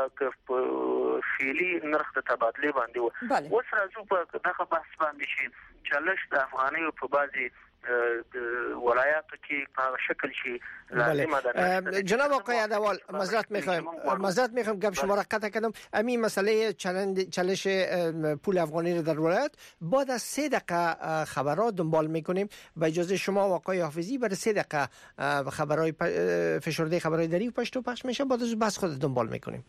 فعلی نرخ د تبادله باندې و. اوس راځو په دغه بحث باندې چې چالش د افغانیو په بازي ولایاتو کې په شکل شي لازمه ده. جناب آقای عدوال معذرت میخوایم گپ شما را قطع کردم. همین مسئله چالش پول افغانی رو در ولایت بعد از 3 دقیقه خبرات دنبال میکنیم. با اجازه شما و آقای حافظی برای 3 دقیقه خبرهای فشرده خبرهای دری و پشتو پخش میشه. بعد از بس خود دنبال میکنیم.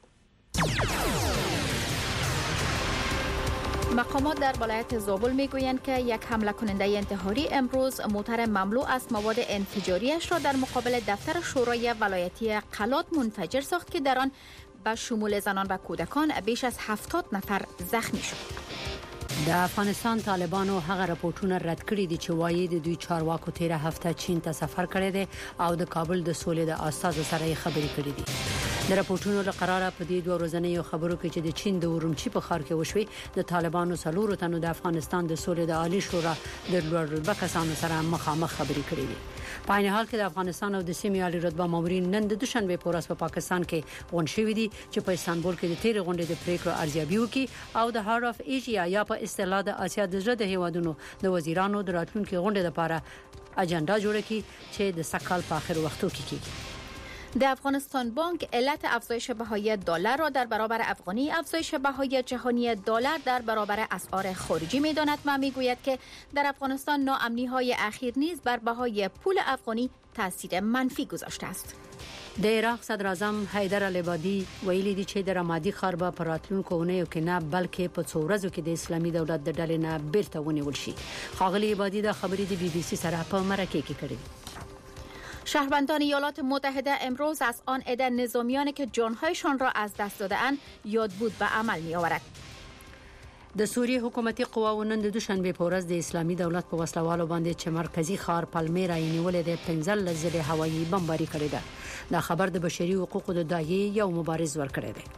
مقامات در ولایت زابل میگویند که یک حمله کننده انتحاری امروز موتر مملو از مواد انفجاریش را در مقابل دفتر شورای ولایتی قلات منفجر ساخت که در آن به شمول زنان و کودکان بیش از 70 نفر زخمی شد. د افغانستان طالبانو هغه راپورټونه رد کړي دي چې وایي د دوی چارواکو 13 هفته چین ته سفر کړی دی او د کابل د سولې د استازو سره خبرې کړې دي. د راپورټونو لپاره په دې 2 ورځنیو خبرو کې چې د چین د اورمچی په ښار کې وشوي د طالبانو سلور تنو د افغانستان د سولې د عالی شورا د لوړ رتبه کسانو سره مخامخ خبرې کړې دي. په عین حال کې د افغانستان او د سیمې عالی رتبه مامورین نن د دوشنبه په ورځ په پاکستان کې غونډه شوې دي چې په استانبول کې د تیر غونډې د پریکړو ارزیابي وکړي او د هارت اف ایشیا یا په اصطلاح د اسیا د زړه د هیوادونو د وزیرانو د راتلونکي غونډې لپاره اجنډا جوړه کړي چې د سکهال په اخر وختو کې کیږي. د افغانستان بانک علت افزایش بهای دلار را در برابر افغانی افزایش بهای جهانی دلار در برابر اسعار خارجی می‌داند و می‌گوید که در افغانستان ناامنی‌های اخیر نیز بر بهای پول افغانی تاثیر منفی گذاشته است. د عراق صدر اعظم حیدر العبادی ویلي دي چې د رمادي ښار به په راتلونکو اونیو کې نه بلکې په څو ورځو کې د اسلامي دولت د ډلې نه بیرته ونیول شي. ښاغلي عبادی د خبرې د BBC سره په مرکه کې کړې. شهروندان ایالات متحده امروز از آن عده نظامیانی که جانهایشان را از دست داده‌اند یادبود به عمل می‌آورد. د سوریه حکومتي قواو نن د دوشنبه په ورځ د اسلامي دولت په وسلوالو باندې چې مرکزی ښار پالمیرا یې نیولې د 15 ځله هوایي بمباري کړې ده. دا خبر د بشري حقوقو د داعیه یو مبارز ورکړی دی.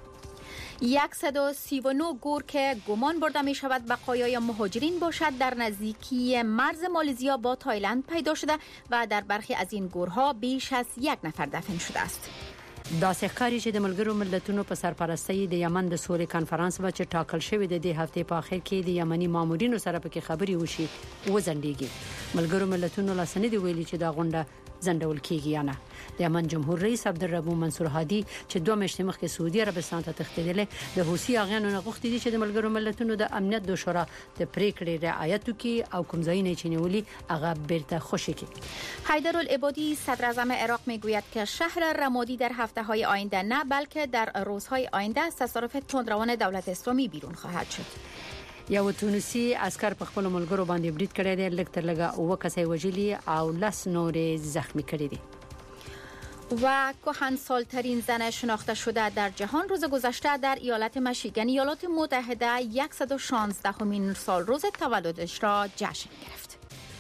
139 گور که گمان برده می شود بقایای مهاجرین باشد در نزدیکی مرز مالزیا با تایلند پیدا شده و در برخی از این گورها بیش از 1 نفر دفن شده است. دا ښکاري چې د ملګرو ملتونو په سرپرستۍ د یمن د سولې کانفرنس و چې ټاکل شوی د دې هفته په اخر کې د یمني مامورینو سره پکې خبري وشي وزندېږي. ملګرو ملتونو لاسنې دی ویلي چې دا غونډه زندول کیږي یا نه. د یمن جمهور رئیس عبدالربو منصور هادي چې 2 میاشتې مخکې سعودي عربستان ته تښتېدل د حوثي اغیانو نه غوښتي دي چې د ملګرو ملتونو د امنیت د شورا د پریکړې رعایت وکړي او کوم ځای نه چینولي هغه بیرته خوشی کړي. حیدر العبادی صدر اعظم عراق میگوید که شهر رمادی در هفته‌های آینده نه بلکه در روزهای آینده از تصرف تندروان دولت اسلامی بیرون خواهد شد. یو تونسی عسكر په خپل ملګرو باندې بریټ کړی دی، لکه تر لګه او کسې وژلي او 10 نور زخمی کړی دي. و کهنسال‌ترین زن شناخته شده در جهان روز گذشته در ایالت میشیگن ایالات متحده 116مین سال روز تولدش را جشن گرفت.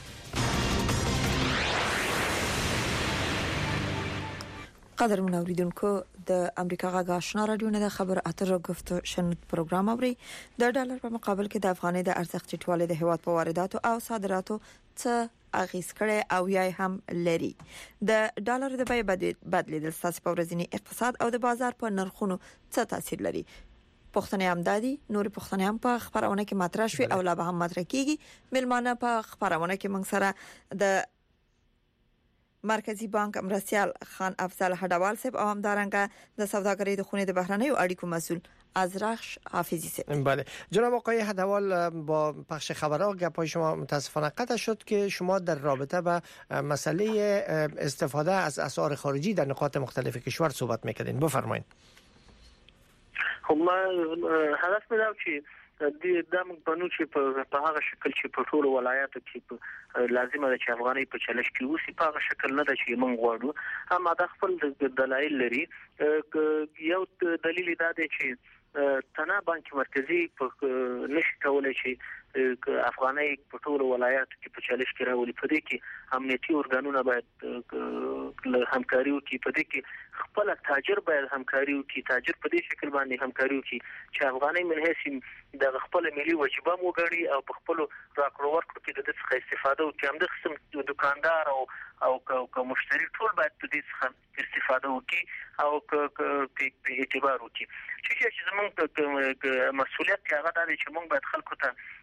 قدرمن اوریدونکو د امریکا غږ آشنا رادیو نه د خبر اتر گفتو شنود پروګرام اوري. د ډالر په مقابل کې د افغانۍ د ارزښت ټیټوالی د هیواد په وارداتو او صادراتو څه اغیز کړي او یا هم لري. د ډالر د بیه بدلیدل ستاسو په ورځنی اقتصاد او د بازار په نرخونو څه تاثیر لري؟ پښتنې امدادي نور پښتنې هم په خبرونه کې مطرح شوي او لا به هم مطرح کیږي. ملمانه په خبرونه کې موږ سره د مرکزی بانک مرسیال خان افضل هډوال صاحب او همدارنګه د سوداګرۍ د خونې د بهرنیو اړیکو مسول ازرخش حافظی صاحب. بله جناب آقای هډوال، با پخش خبرها گپای شما متاسفانه قطع شد که شما در رابطه با مسئله استفاده از اسعار خارجی در نقاط مختلف کشور صحبت میکردین. بفرمایید. خب من هدف میدم که د موږ بنو چې په هغه شکل چې په ټولو ولایاتو کې لازمه ده چې افغاني په چلش کې اوسې په هغه شکل نه ده چې موږ غواړو. اما د خپل دلایل لري. یو دلیل دا دی چې تنه بانک مرکزی په نشي کولای چې افغاني په ټولو ولایاتو کې په چالش کې راولي. په دې کې امنیتي ارګانونه باید همکاري وکړي. په دې کې خپل تاجر باید همکاري وکړي. تاجر په دې شکل باندې همکاري وکړي چې افغاني من هیڅ د خپل ملي وجیبه مو غړي او په خپل راکړو ورکړو کې د دې څخه استفاده وکړي. هم د قسم دکاندار او مشتری ټول باید د دې څخه استفاده وکړي او په اعتبار وکړي. چې زموږ مسؤلیت هغه دی چې موږ باید خلکو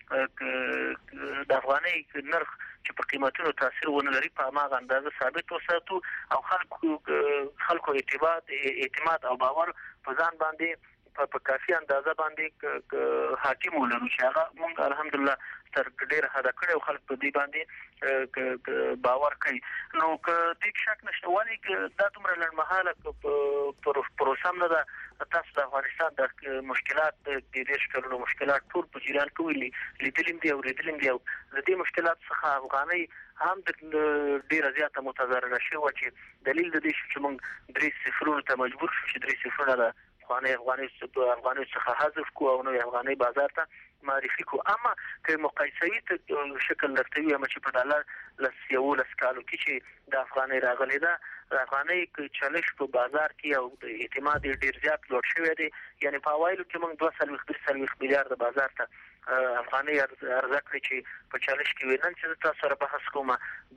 ته د افغاني نرخ چې په قیمتونو تاثیر ونه لري په هغه اندازه ثابت وساتو او خلکو اعتماد او باور په ځان باندې په کافي اندازه باندې حاکم ولرو چې هغه موږ الحمدلله تر ډیره حد کړو او خلک په دې باندې باور کوي. نو که دې شک نشته ولی دا دومره لړمحاله پروسم نه ده. تاسو د افغانستان د مشکلات د دې شکلونو مشکلات ټول په جریان کې لیدلیم دي او ریدلیم دي او د دې مشکلات څخه افغاني هم د ډیره زیاته متضرره شوه چې دلیل د دې چې موږ 3-0 ته مجبور شو چې 3-0 نه افغاني څخه حذف کو او نو افغاني بازار ته معرفي کو. اما که مقایسوي ته شکل لرتوي هم چې په ډالر لس کالو کې چې د افغاني راغلي ده د افغاني چالش په بازار کې او د اعتماد ډیر زیات لوړ شوی دی. یعنی په اوایلو کې موږ 2.3 میلیارډ بازار ته افغاني ارزه کړی چې په چالش کې وینن چې تاسو سره بحث کوم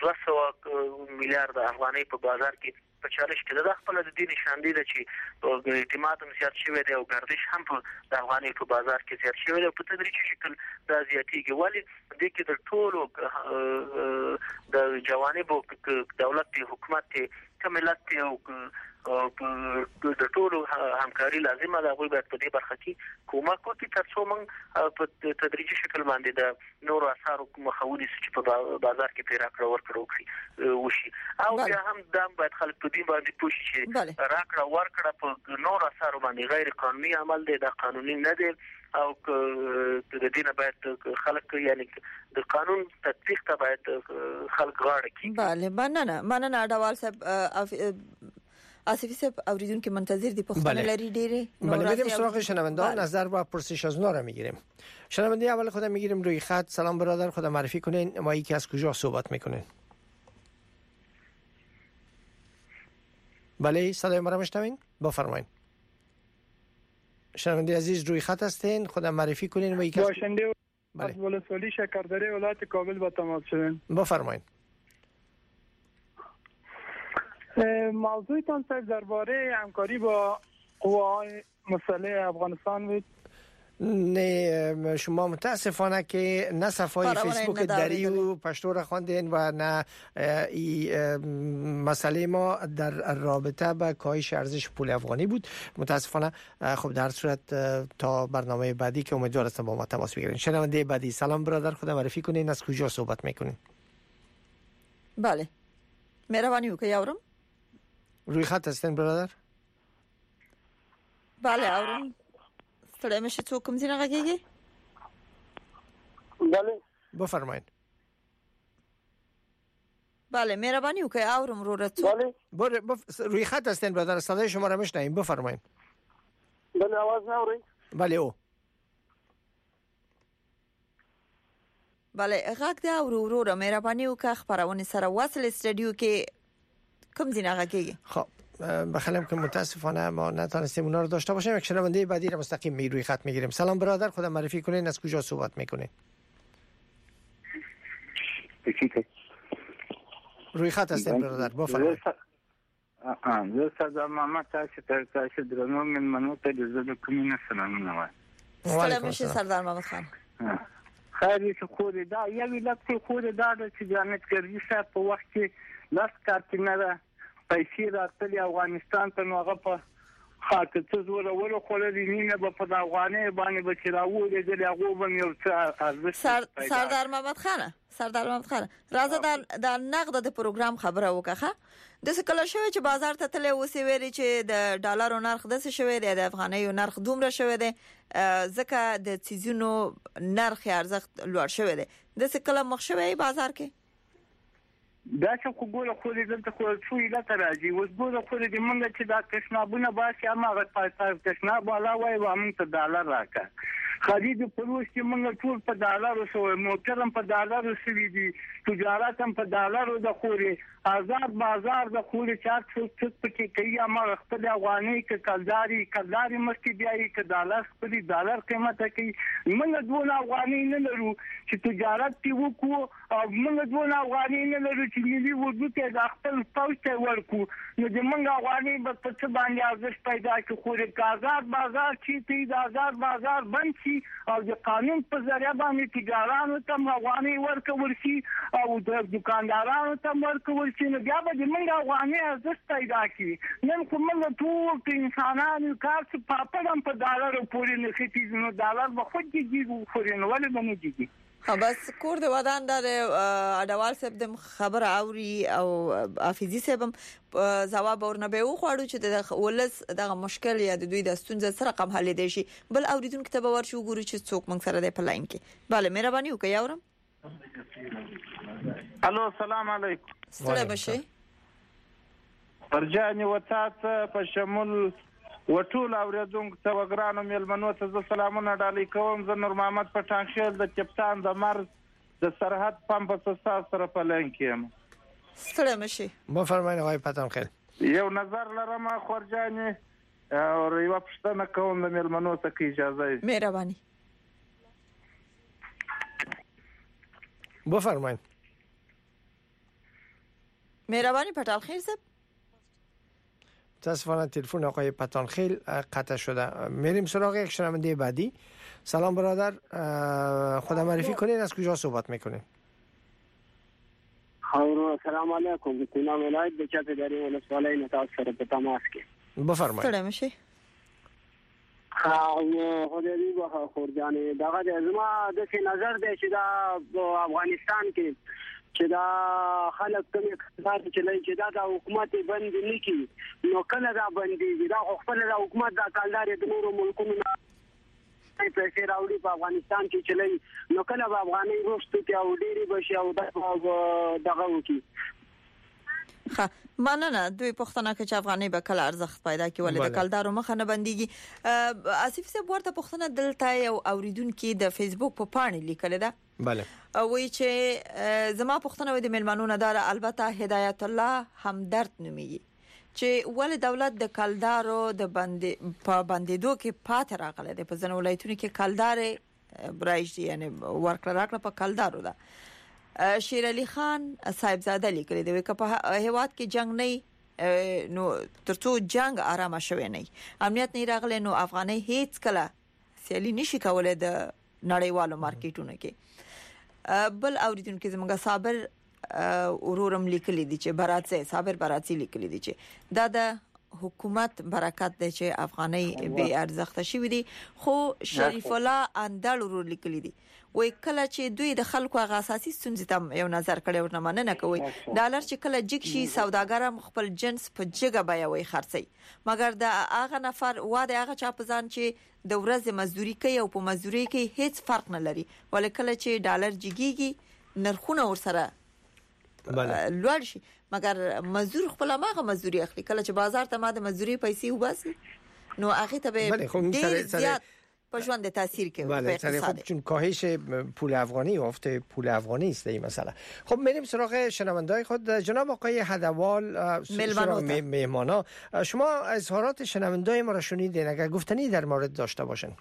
200 میلیارډ افغاني په بازار کې په چالش کې د خپل د دې نشان دی چې اعتماد هم زیات شوی دی او ګردش هم په افغاني په بازار کې زیات شوی دی. په تدریجي شکل دا زیاتېږي ولی د کې د ټولو د جوانبو دولت حکومت کملت او د ټولو همکاري لازمه ده. غوښتل باید په دې برخه کې کومک وکړي ترڅو موږ په تدریجي شکل باندې د نورو اثارو مخاولي چې په بازار کې پیدا کړو ورکړو وکړي وشي. او بیا هم دا باید خلک په دې باندې پوه شي چې راکړه ورکړه په نورو اثارو باندې غیر قانوني عمل دی، دا قانوني نه دی او د دې نه باید خلک یعنی د قانون تطبیق ته باید خلک غاړه کړي. بله مننه ډوال صاحب. آصفی صاحب اوریدونکو منتظر دی پختنه لري ډیره. بله بریم سراغ شنوندگان. نظر و پرسش از اونا را میگیریم. شنونده اول خودم میگیریم روی خط. سلام برادر، خودم معرفی کنین ما یکی از کجا صحبت میکنین؟ بله صدای ما را میشنوین؟ بفرمایید. شنونده عزیز روی خط هستین، خودم معرفی کنین و یکی از باشنده از ولسوالی شکردره ولایت کابل با تماس شدن. بفرمایید. موضوعتان صاحب درباره همکاری با قواهای مسلح افغانستان بود. نه شما متاسفانه که نه صفحه فیسبوک دری و پشتو را خواندین و نه مسئله ما در رابطه با کاهش ارزش پول افغانی بود. متاسفانه خب در صورت تا برنامه بعدی که امیدوار هستم با ما تماس بگیرین. شنونده بعدی. سلام برادر، خدا معرفی کنین از کجا صحبت میکنین؟ بله مهربانی وکړئ یاورم. روی خط هستین برادر؟ بله اورم. ستړی مشه څوک کوم ځای نه غږیږي؟ بله بفرمایید. بله مهربانی وکړئ اورم رو راتو. بله روی خط هستین برادر، صدای شما را میشنویم. بفرمایید. بله आवाज نه اوري؟ بله او بله غږ دا ورو را مهرباني وکړه خبرونه سره وصل استودیو کې کوم ځای نه غږیږي. خب بخلم که متاسفانه ما نتونستیم اونا رو داشته باشیم. یک شنونده بعدی رو مستقیم روی خط میگیریم. سلام برادر، خودم معرفی کنین از کجا صحبت میکنین؟ روی خط هستین برادر، بفرمایید. زه سردار محمد تاسو درنو من منو ته د زړه کومینه سلامونه وایم. سلام مشه سردار محمد خان. خیلی خوب دا یوی لکه خوب دا چې جانت ګرځي صاحب په وخت کې لاس کارتینه پیسې راځي افغانستان ته نو هغه په خاطر څه زور ور خولې نه په افغاني باندې به چراو دې هغه به یو څه ارزښت سردار محمد خان راځه د نقد د پروګرام خبره وکړه د څه کله شوی چې بازار ته تللی اوسې ویلي چې د ډالرو نرخ د څه شوی دی د افغانیو نرخ دومره شوی دی ځکه د چیزونو نرخ ارزښت لوړ شوی دی د څه کله مخ شوی بازار کې دا چې کوګوله خو دې دلته خو څوی لا تراجي اوس ګوره خو دې موږ چې دا تشنابونه باسي هغه پاتې تشناب والا وای و موږ ته ډالر راکا خرید پروش کې موږ ټول په ډالرو سو موټرم په ډالرو سوي دي تجارت هم په ډالرو د خوري آزاد بازار د خوري چارت څه پکې کوي ما خپل افغاني کې کلداري مستي بیاي کې ډالر په ډالر قیمت کوي موږ دوه افغاني نه لرو چې تجارت کې وکړو او موږ دوه افغاني نه لرو چې ملي وګړو ته د خپل پوج ته ورکو نو د موږ افغاني په څه باندې ارزښت پیدا کې خوري آزاد بازار چې تی د آزاد بازار بند شي او د قانون په ذریعہ باندې تجارانو ته افغاني ورکول شي او د دکاندارانو ته ورکول شي نو بیا به موږ افغاني ارزښت پیدا کړي نن کومه ټول انسانانو کار څه پاپړم په ډالر پورې نه خېټي نو ډالر به خود کېږي خوري نو ولې باندې کېږي بس کور د ودان د اډوال صاحب د خبر اوري او حافظي صاحب جواب ورنه به وخوړو چې د ولس د مشکل یا د دوی د ستونزې سره رقم حل دي شي بل اوریدونکو ته به ورشو ګورو چې څوک موږ سره د پلاین کې bale مهرباني وکړئ اورم الو السلام علیکم ستړي بشي پرجاني وتات په شمول وټول اوریدونکو ته وګرانو ملمنو ته سلامونه ډالۍ کوم زه نور محمد پټان خیل د کپتان د مرز د سرحد پمپ سره پلاین کې ستړي مشي بفرمایئ آقای پټان خیل یو نظر لرم خورجاني او یو پښتنه کوم د ملمنو ته اجازه مهرباني بفرمایئ مهرباني پټان خیل صاحب متاسفانه تلفن آقای پتانخیل قطع شده. میریم سراغ یک شنونده بعدی. سلام برادر، خدا معرفی کنین، از کجا صحبت میکنین؟ سلام علیکم، تینا ولایت د چاته دری ولسوالۍ نه تاسو سره په تماس کې. بفرمایئ. سلام شي. خدای دې خورجانې دغه د ازما د نظر دی چې دا افغانستان کې چې دا خلک کوم اقتدار چې دا حکومت بند نه کی نو کله دا بندي دا خپل د حکومت د کالدار د نورو ملکونو نه پیسې راوړي په افغانستان کې چلای نو کله به افغاني روستو کې او ډيري بشي او دغه وکی مننه دوی پښتنه کې چې افغاني به کله ارزښت پیدا کوي ولې د کلدارو مخه نه بنديږي اسف صاحب ورته پښتنه دلته یو اوریدونکو د فیسبوک په پاڼه لیکل ده بله وای چې زما پښتنه د ملمنونو دار البته هدایت الله همدرد نومي چې ول دولت د کلدارو د بندیدو کې پات راغله د په ځنو ولایتونو کې کلدار برایش یعنی ورکړه راکړه په کلدارو ده شیر علي خان صاحبزاده لیکلی دی چې په هیواد کې جنگ نه نو ترڅو جنگ آرامه شوی نه امنیت نه راغلی نو افغاني هیڅ کله سیالي نشي کولای د نړیوالو مارکیټونو کې بل اوریدونکو زموږ صابر اورورم لیکلی دی چې براتسه صابر براتسي لیکلی دی چې دا د حکومت برکت دی چې افغاني به ارزښت شي ودی خو شریف الله اندل ورور لیکلی دی وای کله چې دوی د خلکو غا اساسي ستونزې ته یو نظر کړي ورنه مننه کوي ډالر چې کله جګ شي سوداګر خپل جنس په جګه بیا وای خرڅي مګر د هغه نفر واده هغه چا په ځان چې د ورځې مزدوري کوي او په مزدوري کې هیڅ فرق نه لري ولې کله چې ډالر جګيږي نرخونه ورسره لوړ شي مګر مزدور خپل ماغه مزدوري اخلي کله چې بازار ته ما د مزدوري پیسې وباسي نو هغه ته به ډیر زیات په ژوند تاثیر کوي بله خب چون کاهش پول افغانی افت پول افغانی است این مسئله. خب میریم سراغ شنونده‌های خود. جناب آقای هدوال مهمانا شما اظهارات شنونده‌های ما را شنیدین اگر گفتنی در مورد داشته باشین؟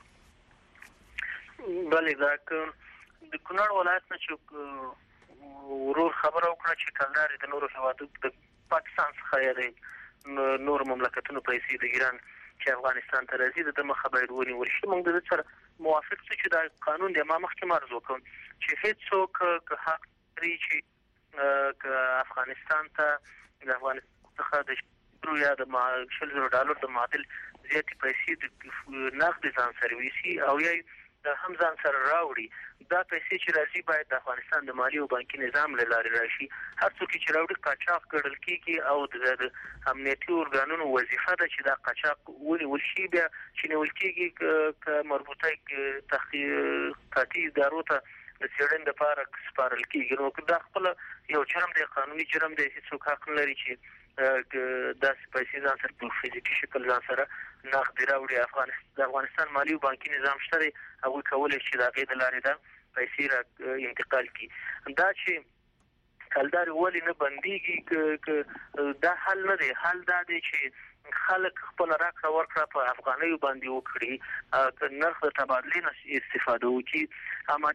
بله دا د کونړ ولایت نه چې ورور خبر او کړ چې کلدار د نورو هیوادو د پاکستان څخه نور مملکتونو پیسې د ایران چې افغانستان ته راځي د مخه باید ورشي موږ د سره موافق چې دا قانون د امام محکمه مرز وکړ چې هیڅ څوک حق لري چې افغانستان ته د افغانستان څخه د $100 یا د $100 د معادل زیاتې پیسې د نقد ځان سرویسي او یا د هم ځان سره راوړي. دا پیسې چې راځي باید د افغانستان د مالی او بانکي نظام له لارې راشي. هر څوک چې راوړي قاچاق ګڼل کېږي او د امنیتي ارګانونو وظیفه ده چې دا قاچاق ونیول شي. بیا چې نیول کېږي که مربوطه تحقیقاتي ادارو ته د څېړنې لپاره سپارل کېږي. نو دا خپله یو جرم دی، قانوني جرم دی. هېڅوک حق نه لري چې داسې پیسې ځان سره په فزیکي شکل ځان سره نقد راوړي. د افغانستان مالي او بانکي نظام شته دی، هغوی کولی شي د هغې د لارې دا پیسې را انتقال کړي. دا چې کلدارې ولې نه بندېږي دا حل نه دی. حل دا دی چې خلک خپل راکړه ورکړه په افغانیو باندې وکړي، نرخ د تبادلې نه استفاده وکړي. اما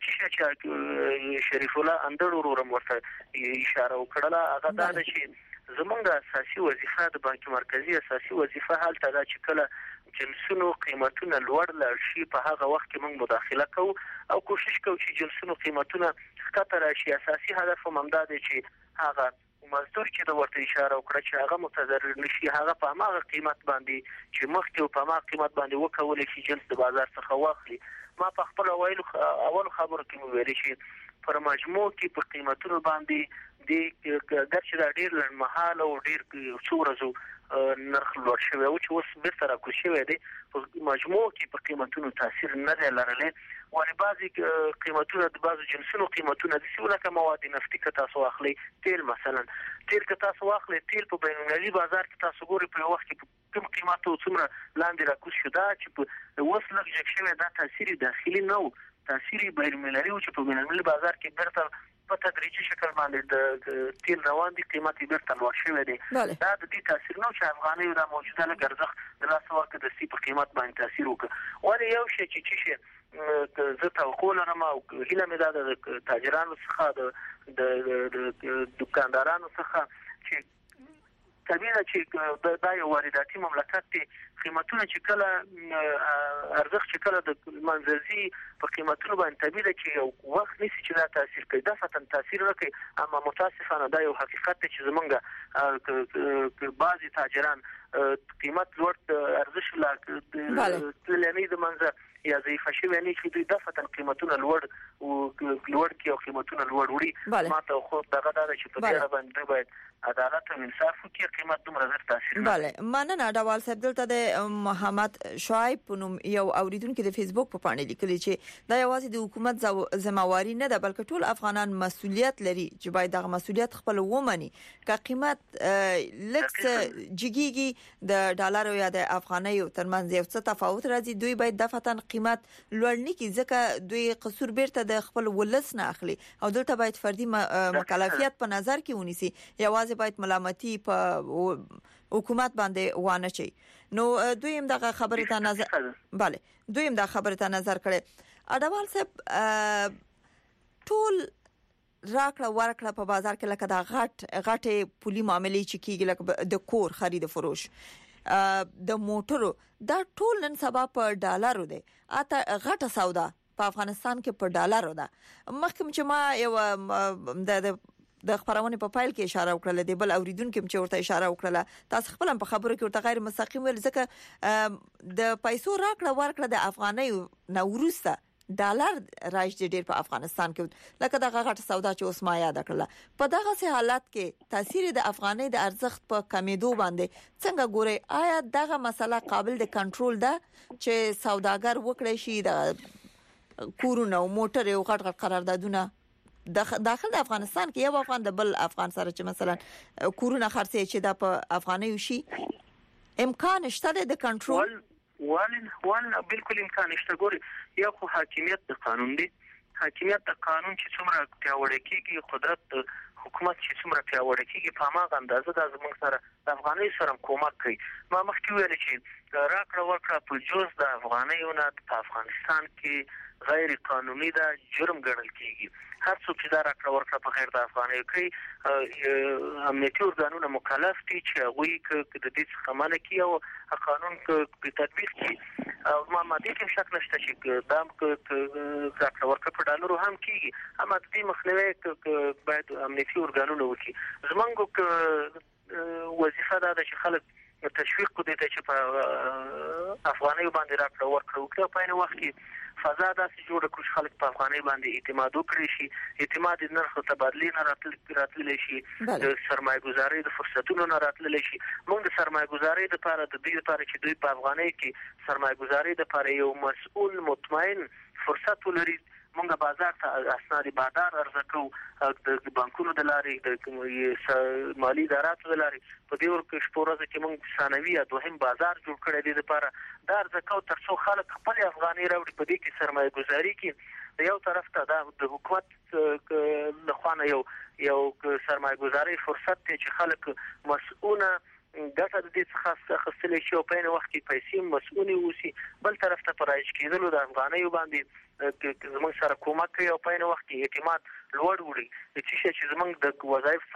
چې شریف الله اندړ ورورم ورته اشاره وکړله هغه دا ده چې زمونږ اساسي وظیفه د بانک مرکزی اساسي وظیفه حالته دا چې کله جنسونو قیمتونه لوړ لاړ شي په هغه وخت کې موږ مداخله کوو او کوشش کوو چې جنسونو قیمتونه ښکته راشي. اساسي هدف هم همدا دی چې هغه مزدور چې د ورته اشاره وکړه چې هغه متضرر نشي، هغه په هماغه قیمت باندې چې مخکې په هماغه قیمت باندې وکولی شي جنس د بازار څخه واخلي. ما په خپل اول خبرو کې ویلي چې پر مجموع کې په قیمتونو باندې ګرچې دا ډېر لنډمهاله او ډېر څو ورځو نرخ لوړ شوی او چې اوس بیرته راکوز شوی دی، په مجموع کې په قیمتونو تاثیر نه دی لرلی. ولې بعضې قیمتونه د بعضو جنسونو قیمتونه داسې لکه مواد نفتي که تاسو واخلئ، تیل مثلا تیل که تاسو واخلئ، تیل په بینالمللي بازار کې تاسو ګورئ په یو وخت کې کوم قیمت او څومره لاندې راکوز شو. دا چې په اوس لږ جګ شوی دا تاثیر داخلي نه و، تاثیر بینالمللي و چې په بینالمللي بازار کې بیرته په تدریجي شکل باندې د تیل روان دي، قیمت یې بیرته لوړ شوی دی. دا د دې تاثیر نه و چې افغانیو دا موجوده لږ ارزښت د لاسه ورکړه دستي په قیمت باندې تاثیر وکړه. ولې یو شی چې شي زه توقع لرم او هیله مې دا ده د تاجرانو څخه د دکاندارانو څخه چې طبیعي ده چې دا یو وارداتي مملکت دی، قیمتونه چې کله ارزښت چې کله د منځرځي په قیمتونو باندې طبیعي ده چې یو وخت نیسي چې دا تاثیر کوي، دفعتا تاثیر نه کوي. اما متاسفانه دا یو حقیقت دی چې زمونږ بعضې تاجران قیمت لوړ ارزښت تللی د منځه یا ضعیفه شوی نه چې دوی دفعتا قیمتونه لوړ کړي او قیمتونه لوړ وړي. ما ته خو دغه دا ده چې په دې اړه باندې دوی باید عدالت او انصاف وکړي، قیمت دومره زر تاثیر نه کوي. مننه ډاوال صاحب. دلته د محمد شعیب په نوم یو اوریدونکو د فیسبوک په پاڼه لیکلي چې دا یوازې د حکومت ذمہواری نه ده بلکې ټول افغانان مسؤلیت لري چې باید دغه مسؤلیت خپل ومني. که قیمت لکه جګیږي د ډالر یا د افغانیو ترمنځ یو څه تفاوت راځي، دوی باید دفعتا قیمت لوړ نه کړي ځکه دوی قصور بیرته د خپل ولس نه اخلي او دلته باید فردي مکلفیت په نظر کې ونیسي. یوازې باید ملامتي په حکومت باندې وانه چي. نو دویم دغه خبره ته نظر دویم دغه خبره ته نظر کړي. اډوال صاحب ټول راکړه ورکړه په بازار کې لکه د غټه پولي معاملې چې کیږي لکه د کور خرید فروش د موټرو دا ټول نن سبا په ډالرو دي. اته غټه سودا په افغانستان کې په ډالرو ده. مخکې چې ما یو د خبرونه په فایل کې اشاره وکړه، د بل اوریدونکو چې ورته اشاره وکړه، تاسو خپل په خبرو کې ورته غیر مستقیم ویل ځکه د پیسو راکړه ورکړه د افغانیو نوروسته ډالر راځي ډیر په افغانستان کې لکه دغه غټه سودا چې اوس ما یاد کړله. په دغه سه حالت کې تاثیر د افغانۍ د ارزښت په کمیدو باندې څنګه ګوري؟ آیا دغه مسله قابل د کنټرول ده چې سوداګر وکړي شي د کورونو او موټر او غټ قراردادونه داخل د افغانستان کې یو افغان د بل افغان سره چې مثلا کورونه خرڅي چې د په افغانۍ شي، امکان شته د کنټرول؟ والله بالکل امکان شته. ګوري یو خو حاکمیت د قانون دی، حاکمیت د قانون چې څومره پیاوړی کیږي، قدرت حکومت چې څومره پیاوړی کیږي، په هغه اندازه د زموږ سره د افغانۍ سره کومک کوي. ما مخکې ویل چې راکړه ورکړه په جز د افغانیو نه په افغانستان کې غیر قانوني ده، جرم ګڼل کیږي. هر څوک چې دا راکړه ورکړه په غیر د افغانیو کوي، امنیتي ارګانونه مکلف دي چې هغوی د دې څخه منع کړي او قانون په تطبیق کړي. ما دې کې شک نشته چې دا راکړه ورکړه په ډالرو هم کیږي، اما د دې مخنیوی باید امنیتي ارګانونه وکړي. زمونږ وظیفه ده چې خلک تشویق کړي ته چې په افغاني باندې راکړه ورکړه په عین وخت کې فضا داسې جوړه کړو چې خلک په افغاني باندې اعتماد وکړي شي اعتماد نرخ تبادلې نه راتللی شي د سرمایه گذاري د فرصتونو نه راتللی شي موږ د سرمایه گذاري لپاره د دوی لپاره چې دوی په افغاني کې سرمایه گذاري لپاره یو مسؤل مطمئن فرصت ولري موږ بازار ته اسناد بازار ارزه کوو د بانکونو د لارې د مالی اداراتو د لارې په دې ورکه شپورزه کې موږ ثانوي یا دوهم بازار جوړ کړی دی لپاره دا ارزه کوو ترڅو خلک خپل افغاني راوړي په دې کې سرمایه گذاري کې د یو طرف ته د حکومت لخوا یو سرمایه گذاري فرصت دی چې خلک مسؤونه ګټه د دې څخه اخیستل شي او په عین وخت کې پیسې مسؤوني اوسي بل طرف ته پرایش کېدلو د افغانیو باندې زموږ سره کومک کوي او په عین وخت کې اعتماد لوړ وړي چې زموږ د وظایف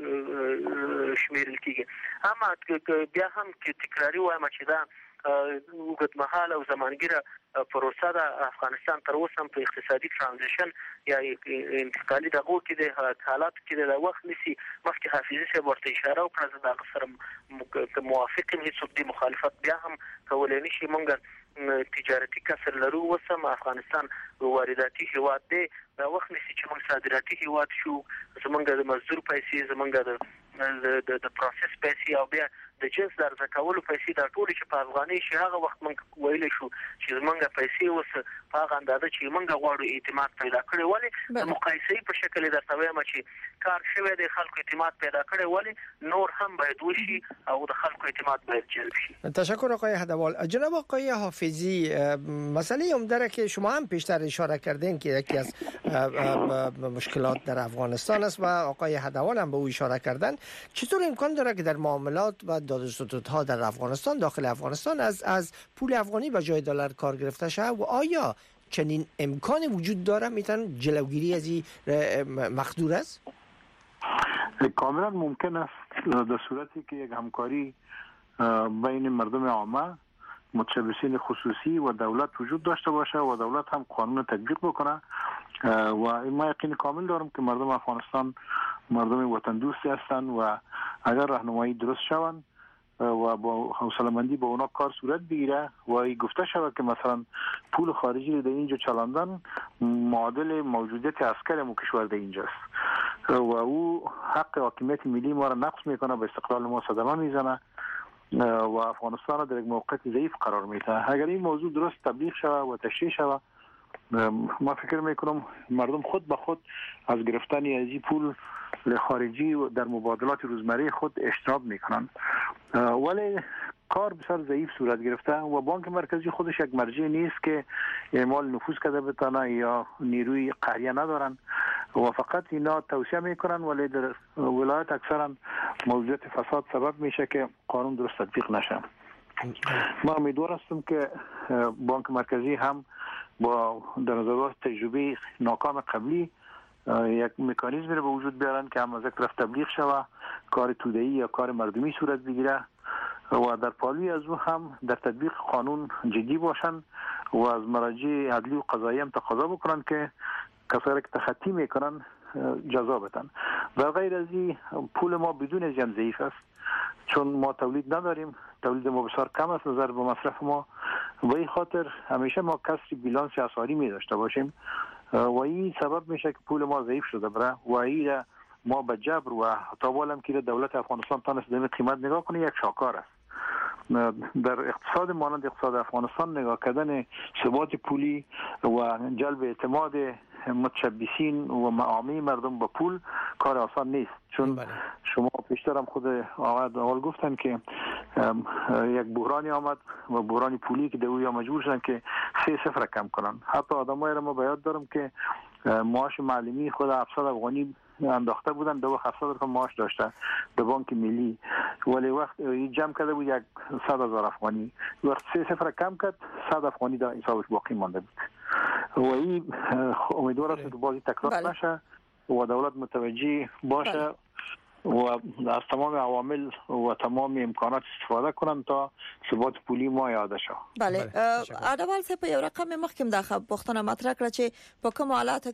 څخه شمیرل کېږي اما بیا هم کې تکراری وایم چې دا وګړمحاله او زمانګیره پروسه د افغانستان تر اوسه په اقتصادي ترانزیشن یا انتقالي دغه کې د حالات کې د وخت نسی مخکې حافظي صاحب ورته اشاره وکړه دا سره موافق هیڅ د مخالفت بیا هم کولای نشي مونږ تجارتي کسر لرو وسم افغانستان وارداتي هیواد دی دا وخت نسی چې موږ صادراتي هیواد شو زمونږ د مزدور پیسې زمونږ د پروسس پیسې او بیا د جنس د ارزه کولو پیسې دا ټول چې په افغاني شي هغه وخت موږ ویل شو چې زمونږ پیسې اوس په هغه اندازه چې موږ غواړو اعتماد پیدا کړي ولې د مقایسې په شکل درته وایم چې کار شوی د خلکو اعتماد پیدا کړي ولې نور هم باید وشي او د خلکو اعتماد باید جلب شي. تشکر آقای هدوال. جناب آقای حافظی مسئله عمده که شما هم پیشتر اشاره کردین که یکی از مشکلات در افغانستان است و آقای هدوال هم به او اشاره کردن چطور امکان داره که در معاملات و داد و ستدها در افغانستان داخل افغانستان از پول افغانی به جای دلار کار گرفته شود و آیا چنین امکان وجود داره میتونن جلوگیری از این مقدور است؟ کاملا ممکن است در صورتی که یک همکاری بین مردم عامه متشبثین خصوصی و دولت وجود داشته باشه و دولت هم قانون تطبیق بکنه و ما یقین کامل دارم که مردم افغانستان مردم وطن دوستی هستند و اگر راهنمایی درست شوند و با حوصله‌مندی با اونا کار صورت بگیره و گفته شود که مثلا پول خارجی رو در اینجا چلاندن معادل موجودیت عسکر مو کشور در اینجاست و او حق حاکمیت ملی ما را نقض میکنه به استقلال ما صدمه میزنه و افغانستان را در یک موقعیت ضعیف قرار میده. اگر این موضوع درست تبلیغ شود و تشریح شود ما فکر میکنم مردم خود به خود از گرفتن از این پول خارجی و در مبادلات روزمره خود اجتناب میکنن ولی کار بسیار ضعیف صورت گرفته و بانک مرکزی خودش یک مرجع نیست که اعمال نفوذ کرده بتانه یا نیروی قهریه ندارن و فقط اینا توصیه میکنن ولی در ولایت اکثرا موجودیت فساد سبب میشه که قانون درست تطبیق نشه. ما امیدوار هستم که بانک مرکزی هم با در نظر تجربه ناکام قبلی یک مکانیزمی رو به وجود بیارن که هم از یک طرف تبلیغ شود کار توده‌ای یا کار مردمی صورت بگیره و در پالوی از او هم در تطبیق قانون جدی باشن و از مراجع عدلی و قضایی هم تقاضا بکنن که کسایی که تخطی میکنن جزا بدن. در غیر از این پول ما بدون از هم ضعیف است چون ما تولید نداریم، تولید ما بسیار کم است نظر به مصرف ما و این خاطر همیشه ما کسری بیلانس اسعاری می داشته باشیم و این سبب میشه که پول ما ضعیف شده بره و این ما به جبر و تا بالم که دولت افغانستان تانست به قیمت نگاه کنه یک شاکار است. در اقتصاد مانند اقتصاد افغانستان نگاه کردن ثبات پولی و جلب اعتماد متشبثین و عامه مردم به پول کار آسان نیست چون شما پیشتر هم خود آقای گفتن که یک بحرانی آمد و بحرانی پولی که دوی مجبور شدن که 3-0 کم کنن. حتی آدمایی را ما باید دارم که معاش معلمی خود 700 افغانی انداخته بودن دو 700 رقم معاش داشته در بانک ملی ولی وقت جمع کرده بود 100,000 افغانی وقت 3-0 کم کرد 100 افغانی در حسابش باقی مانده بود و این امیدوار است که بازی تکرار نشه و دولت متوجه باشه و از تمام عوامل و تمام امکانات استفاده کنن تا ثبات پولی ما یاد شو. بله اډوال څه په یو رقم مخکم دا پښتنه مطرح کړ چې په کوم حالاتو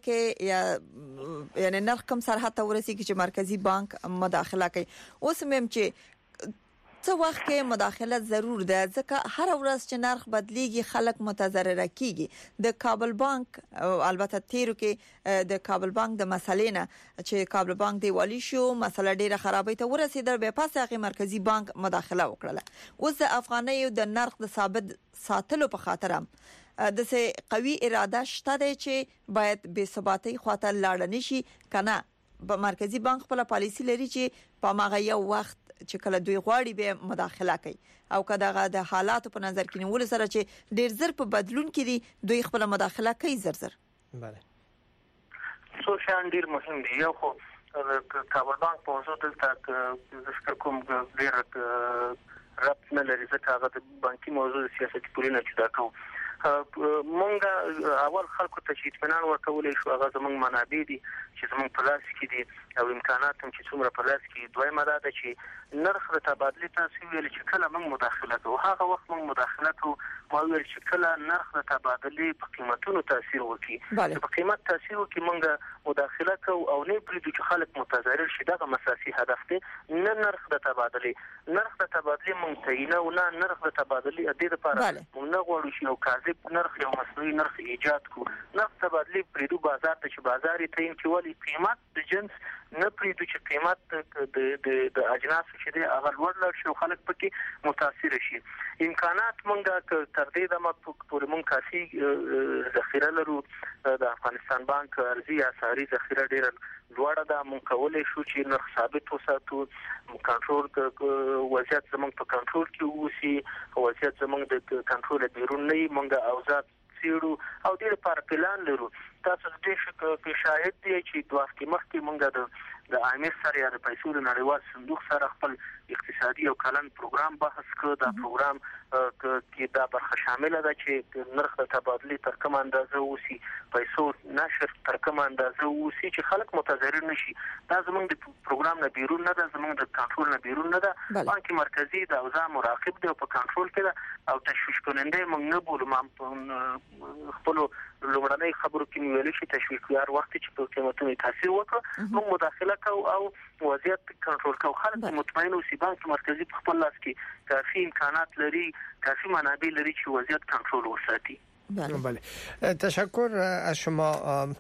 کې یعنی نرخ کم سرحد ته ورسیږي چې مرکزی بانک مداخله کوي. اوس مم چې څه وخت کې مداخله ضرور ده ځکه هر ورځ چې نرخ بدلیږي خلک متضرر کیږي. د کابل بانک البته تیرو کې د کابل بانک د مسلې نه چې کابل بانک دیوالي شو مسله ډیره خرابې ته ورسیدل به پس هغه مرکزی بانک مداخله وکړه. اوس د افغانیو د نرخ د ثابت ساتلو په خاطر هم د سه قوي اراده شته چې باید به ثباتي خاطر لاړ نشي کنه. مرکزی بانک خپل پالیسی لري چې په ماغه یو وخت چې کله دوی غواړي به مداخله کوي او کله د حالاتو په نظر کې نیول سره چې ډیر زر په بدلون کې دي دوی خپل مداخله کوي زر. بله څو شان ډیر مهم دي. یو خو کابل بانک په وسو دلته ذکر کوم ډیر ربط نه لري ځکه هغه د بانکي موضوع سیاستي پولی نه جدا کوي. مونږ اول خلکو ته چې اطمینان ورکولې شو هغه زموږ منابع دي چې زموږ په لاس کې دي او امکانات هم چې څومره په لاس کې دویمه دا ده چې نرخ د تبادلې تاسو ویل چې کله موږ مداخله کوو هغه وخت موږ مداخله کوو ما ویل چې کله نرخ د تبادلې په قیمتونو تاثیر وکړي په قیمت تاثیر وکړي موږ مداخله کوو او نه پریږدو چې خلک متضرر شي. دا مساسي هدف دی نه نرخ د تبادلې. نرخ د تبادلې موږ تعیینو نه نرخ د تبادلې د دې لپاره موږ نه غواړو چې یو کاذب نرخ یو مصنوعي نرخ ایجاد کو. نرخ تبادلې پریږدو بازار ته چې بازار یې تعیین کوي قیمت د جنس نه پریږدو چې قیمت د اجناس چې دی هغه لوړ شي خلک پکې متاثر شي. امکانات موږ تر دې د مطلب موږ کافي ذخیره لرو. د افغانستان بانک ارزي اساري ذخیره ډیره لوړه ده. موږ کولای شو چې نرخ ثابت وساتو. کنټرول وضعیت زموږ په کنټرول کې وسی. وضعیت زموږ د کنټرول بیرون نه موږ اوزات سیرو او ډیر پر پلان لرو. تاسو دې شاهد دی چې دوه کې مخکې موږ د IMF سره یا د پیسو نړیوال صندوق سره خپل اقتصادي او کلن پروګرام بحث کړ. دا پروګرام کې دا برخه شامل ده چې نرخ د تبادلې تر کوم اندازه وسی پیسو نشر تر کوم اندازه وسی چې خلک متضرر نشي. دا زموږ د پروګرام نه بیرون نه ده زموږ د کنټرول نه بیرون نه ده. بانک مرکزی د اوضاع مراقب دی او په کنټرول کې ده او تشویش کننده موږ نه بولو. خپل لومړنۍ خبرو کې ویل شي تشویقیار وخت چې په قیمتونو تاثیر وکړ موږ مداخله کوو او وضعیت کنټرول کوو. خلک مطمئن اوسي بانک مرکزی په خپل لاس کې کافي امکانات لري کافی منابع لري چې وضعیت کنټرول وساتي. بله تشکر از شما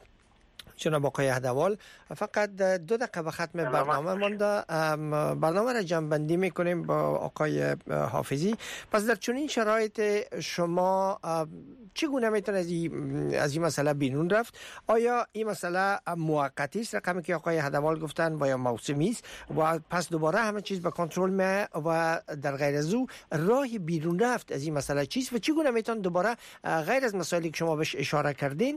جناب آقای اهدوال. فقط 2 دقیقه به ختم برنامه مونده. برنامه را جمع‌بندی میکنیم با آقای حافظی. پس در چنین شرایط شما چگونه میتونه از این مسئله بیرون رفت؟ آیا این مسئله موقتی است رقمی که آقای اهدوال گفتن و یا موسمی است و پس دوباره همه چیز به کنترل می و در غیر از او راه بیرون رفت از این مسئله چیست و چگونه میتونه دوباره غیر از مسائلی که شما بهش اشاره کردین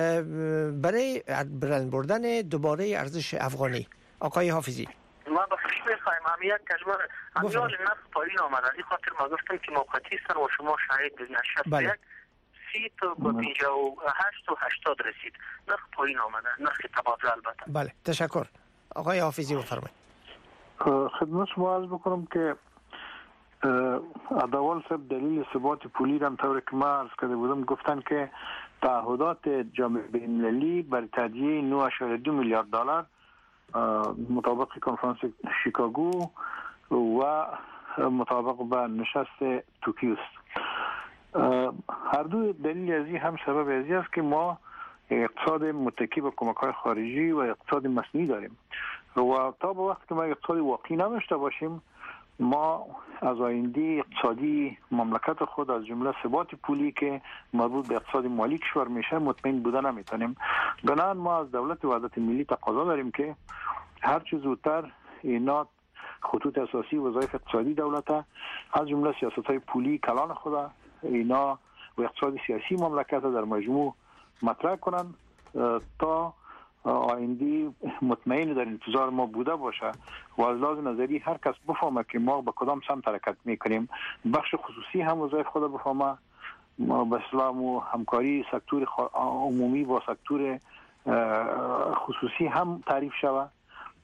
برای برند بردن دوباره ارزش افغانی؟ آقای حافظی ما بخشش میخوایم هم یک کلمه امیال نفت پایین آمده این خاطر ما گفتم که موقتی است و شما شاهد بودین 61 30 تا به 58 و 80 رسید نرخ پایین آمده نرخ تبادله البته. بله تشکر. آقای حافظی بفرمایید. خدمت شما عرض بکنم که اهدوال صاحب دلیل ثبات پولی را طوری که ما عرض کرده بودم گفتن که تعهدات جامعه بین‌المللی بر تادیه 9.2 میلیارد دلار مطابق کنفرانس شیکاگو و مطابق با نشست توکیو است. هر دو دلیل ازی هم سبب ازی است که ما اقتصاد متکی به کمک‌های خارجی و اقتصاد مصنوعی داریم و تا به وقتی که ما اقتصاد واقعی نداشته باشیم ما از آینده اقتصادی مملکت خود از جمله ثبات پولی که مربوط به اقتصاد مالی کشور میشه مطمئن بودن نمیتونیم. بنابراین ما از دولت وحدت ملی تقاضا داریم که هر چه زودتر اینا خطوط اساسی وظایف اقتصادی دولت از جمله سیاست‌های پولی کلان خود اینا و اقتصاد سیاسی مملکت در مجموع مطرح کنن تا آینده مطمئن در انتظار ما بوده باشه و از لحاظ نظری هر کس بفهمه که ما به کدام سمت حرکت میکنیم. بخش خصوصی هم وظایف خود بفهمه به اسلام و همکاری سکتور عمومی با سکتور خصوصی هم تعریف شود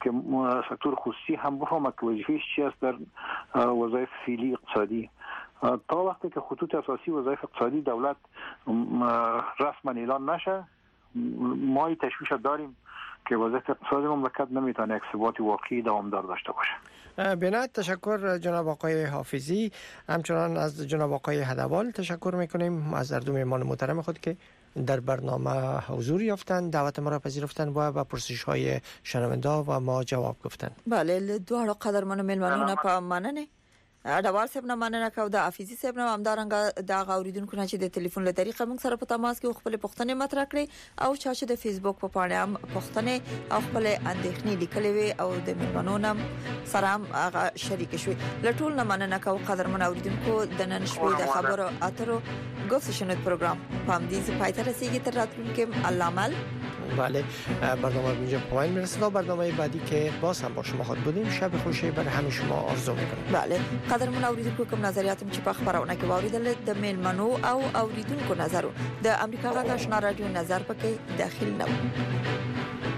که سکتور خصوصی هم بفهمه که وظیفه‌اش چی است در وظایف فعلی اقتصادی. تا وقتی که خطوط اساسی وظایف اقتصادی دولت رسما اعلان نشه ما این تشویش داریم که وضعیت اقتصادی مملکت نمیتونه یک ثبات واقعی دوامدار داشته باشه. بنات تشکر جناب آقای حافظی، همچنان از جناب آقای هدوال تشکر میکنیم از هر دو مهمان محترم خود که در برنامه حضور یافتند، دعوت ما را پذیرفتند و به پرسش های شنونده و ما جواب گفتند. بله دوه قدرمن مهمانونه په مننه اډوال صاحب نه مننه کو د حافظي صاحب نه همدارنګه د غوریدونکو نه چې د ټلیفون له طریقې موږ سره په تماس کې خپل پوښتنې مطرح کړې او چې د فیسبوک په پاڼه هم پوښتنې او خپل اندېښنې لیکلې وي او د مهمانونو سره هم هغه شریک شوي. لټول نه مننه کو قدرمن اوریدونکو د نن شپې د خبرو اترو گفتشنت پروگرام پام دیز پایتر رسیدگی تر راتون که علامل. بله برنامه اینجا پایین میرسه و برنامه بعدی که باز هم با شما خود بودیم. شب خوشی برای همه شما آرزو میکنم. بله قدرمن اوریدونکو کوم نظریاتم چې په خبرونه کې واوریدل د میلمنو او اوریدونکو نظر د امریکا غږ آشنا رادیو نظر پکې داخل نه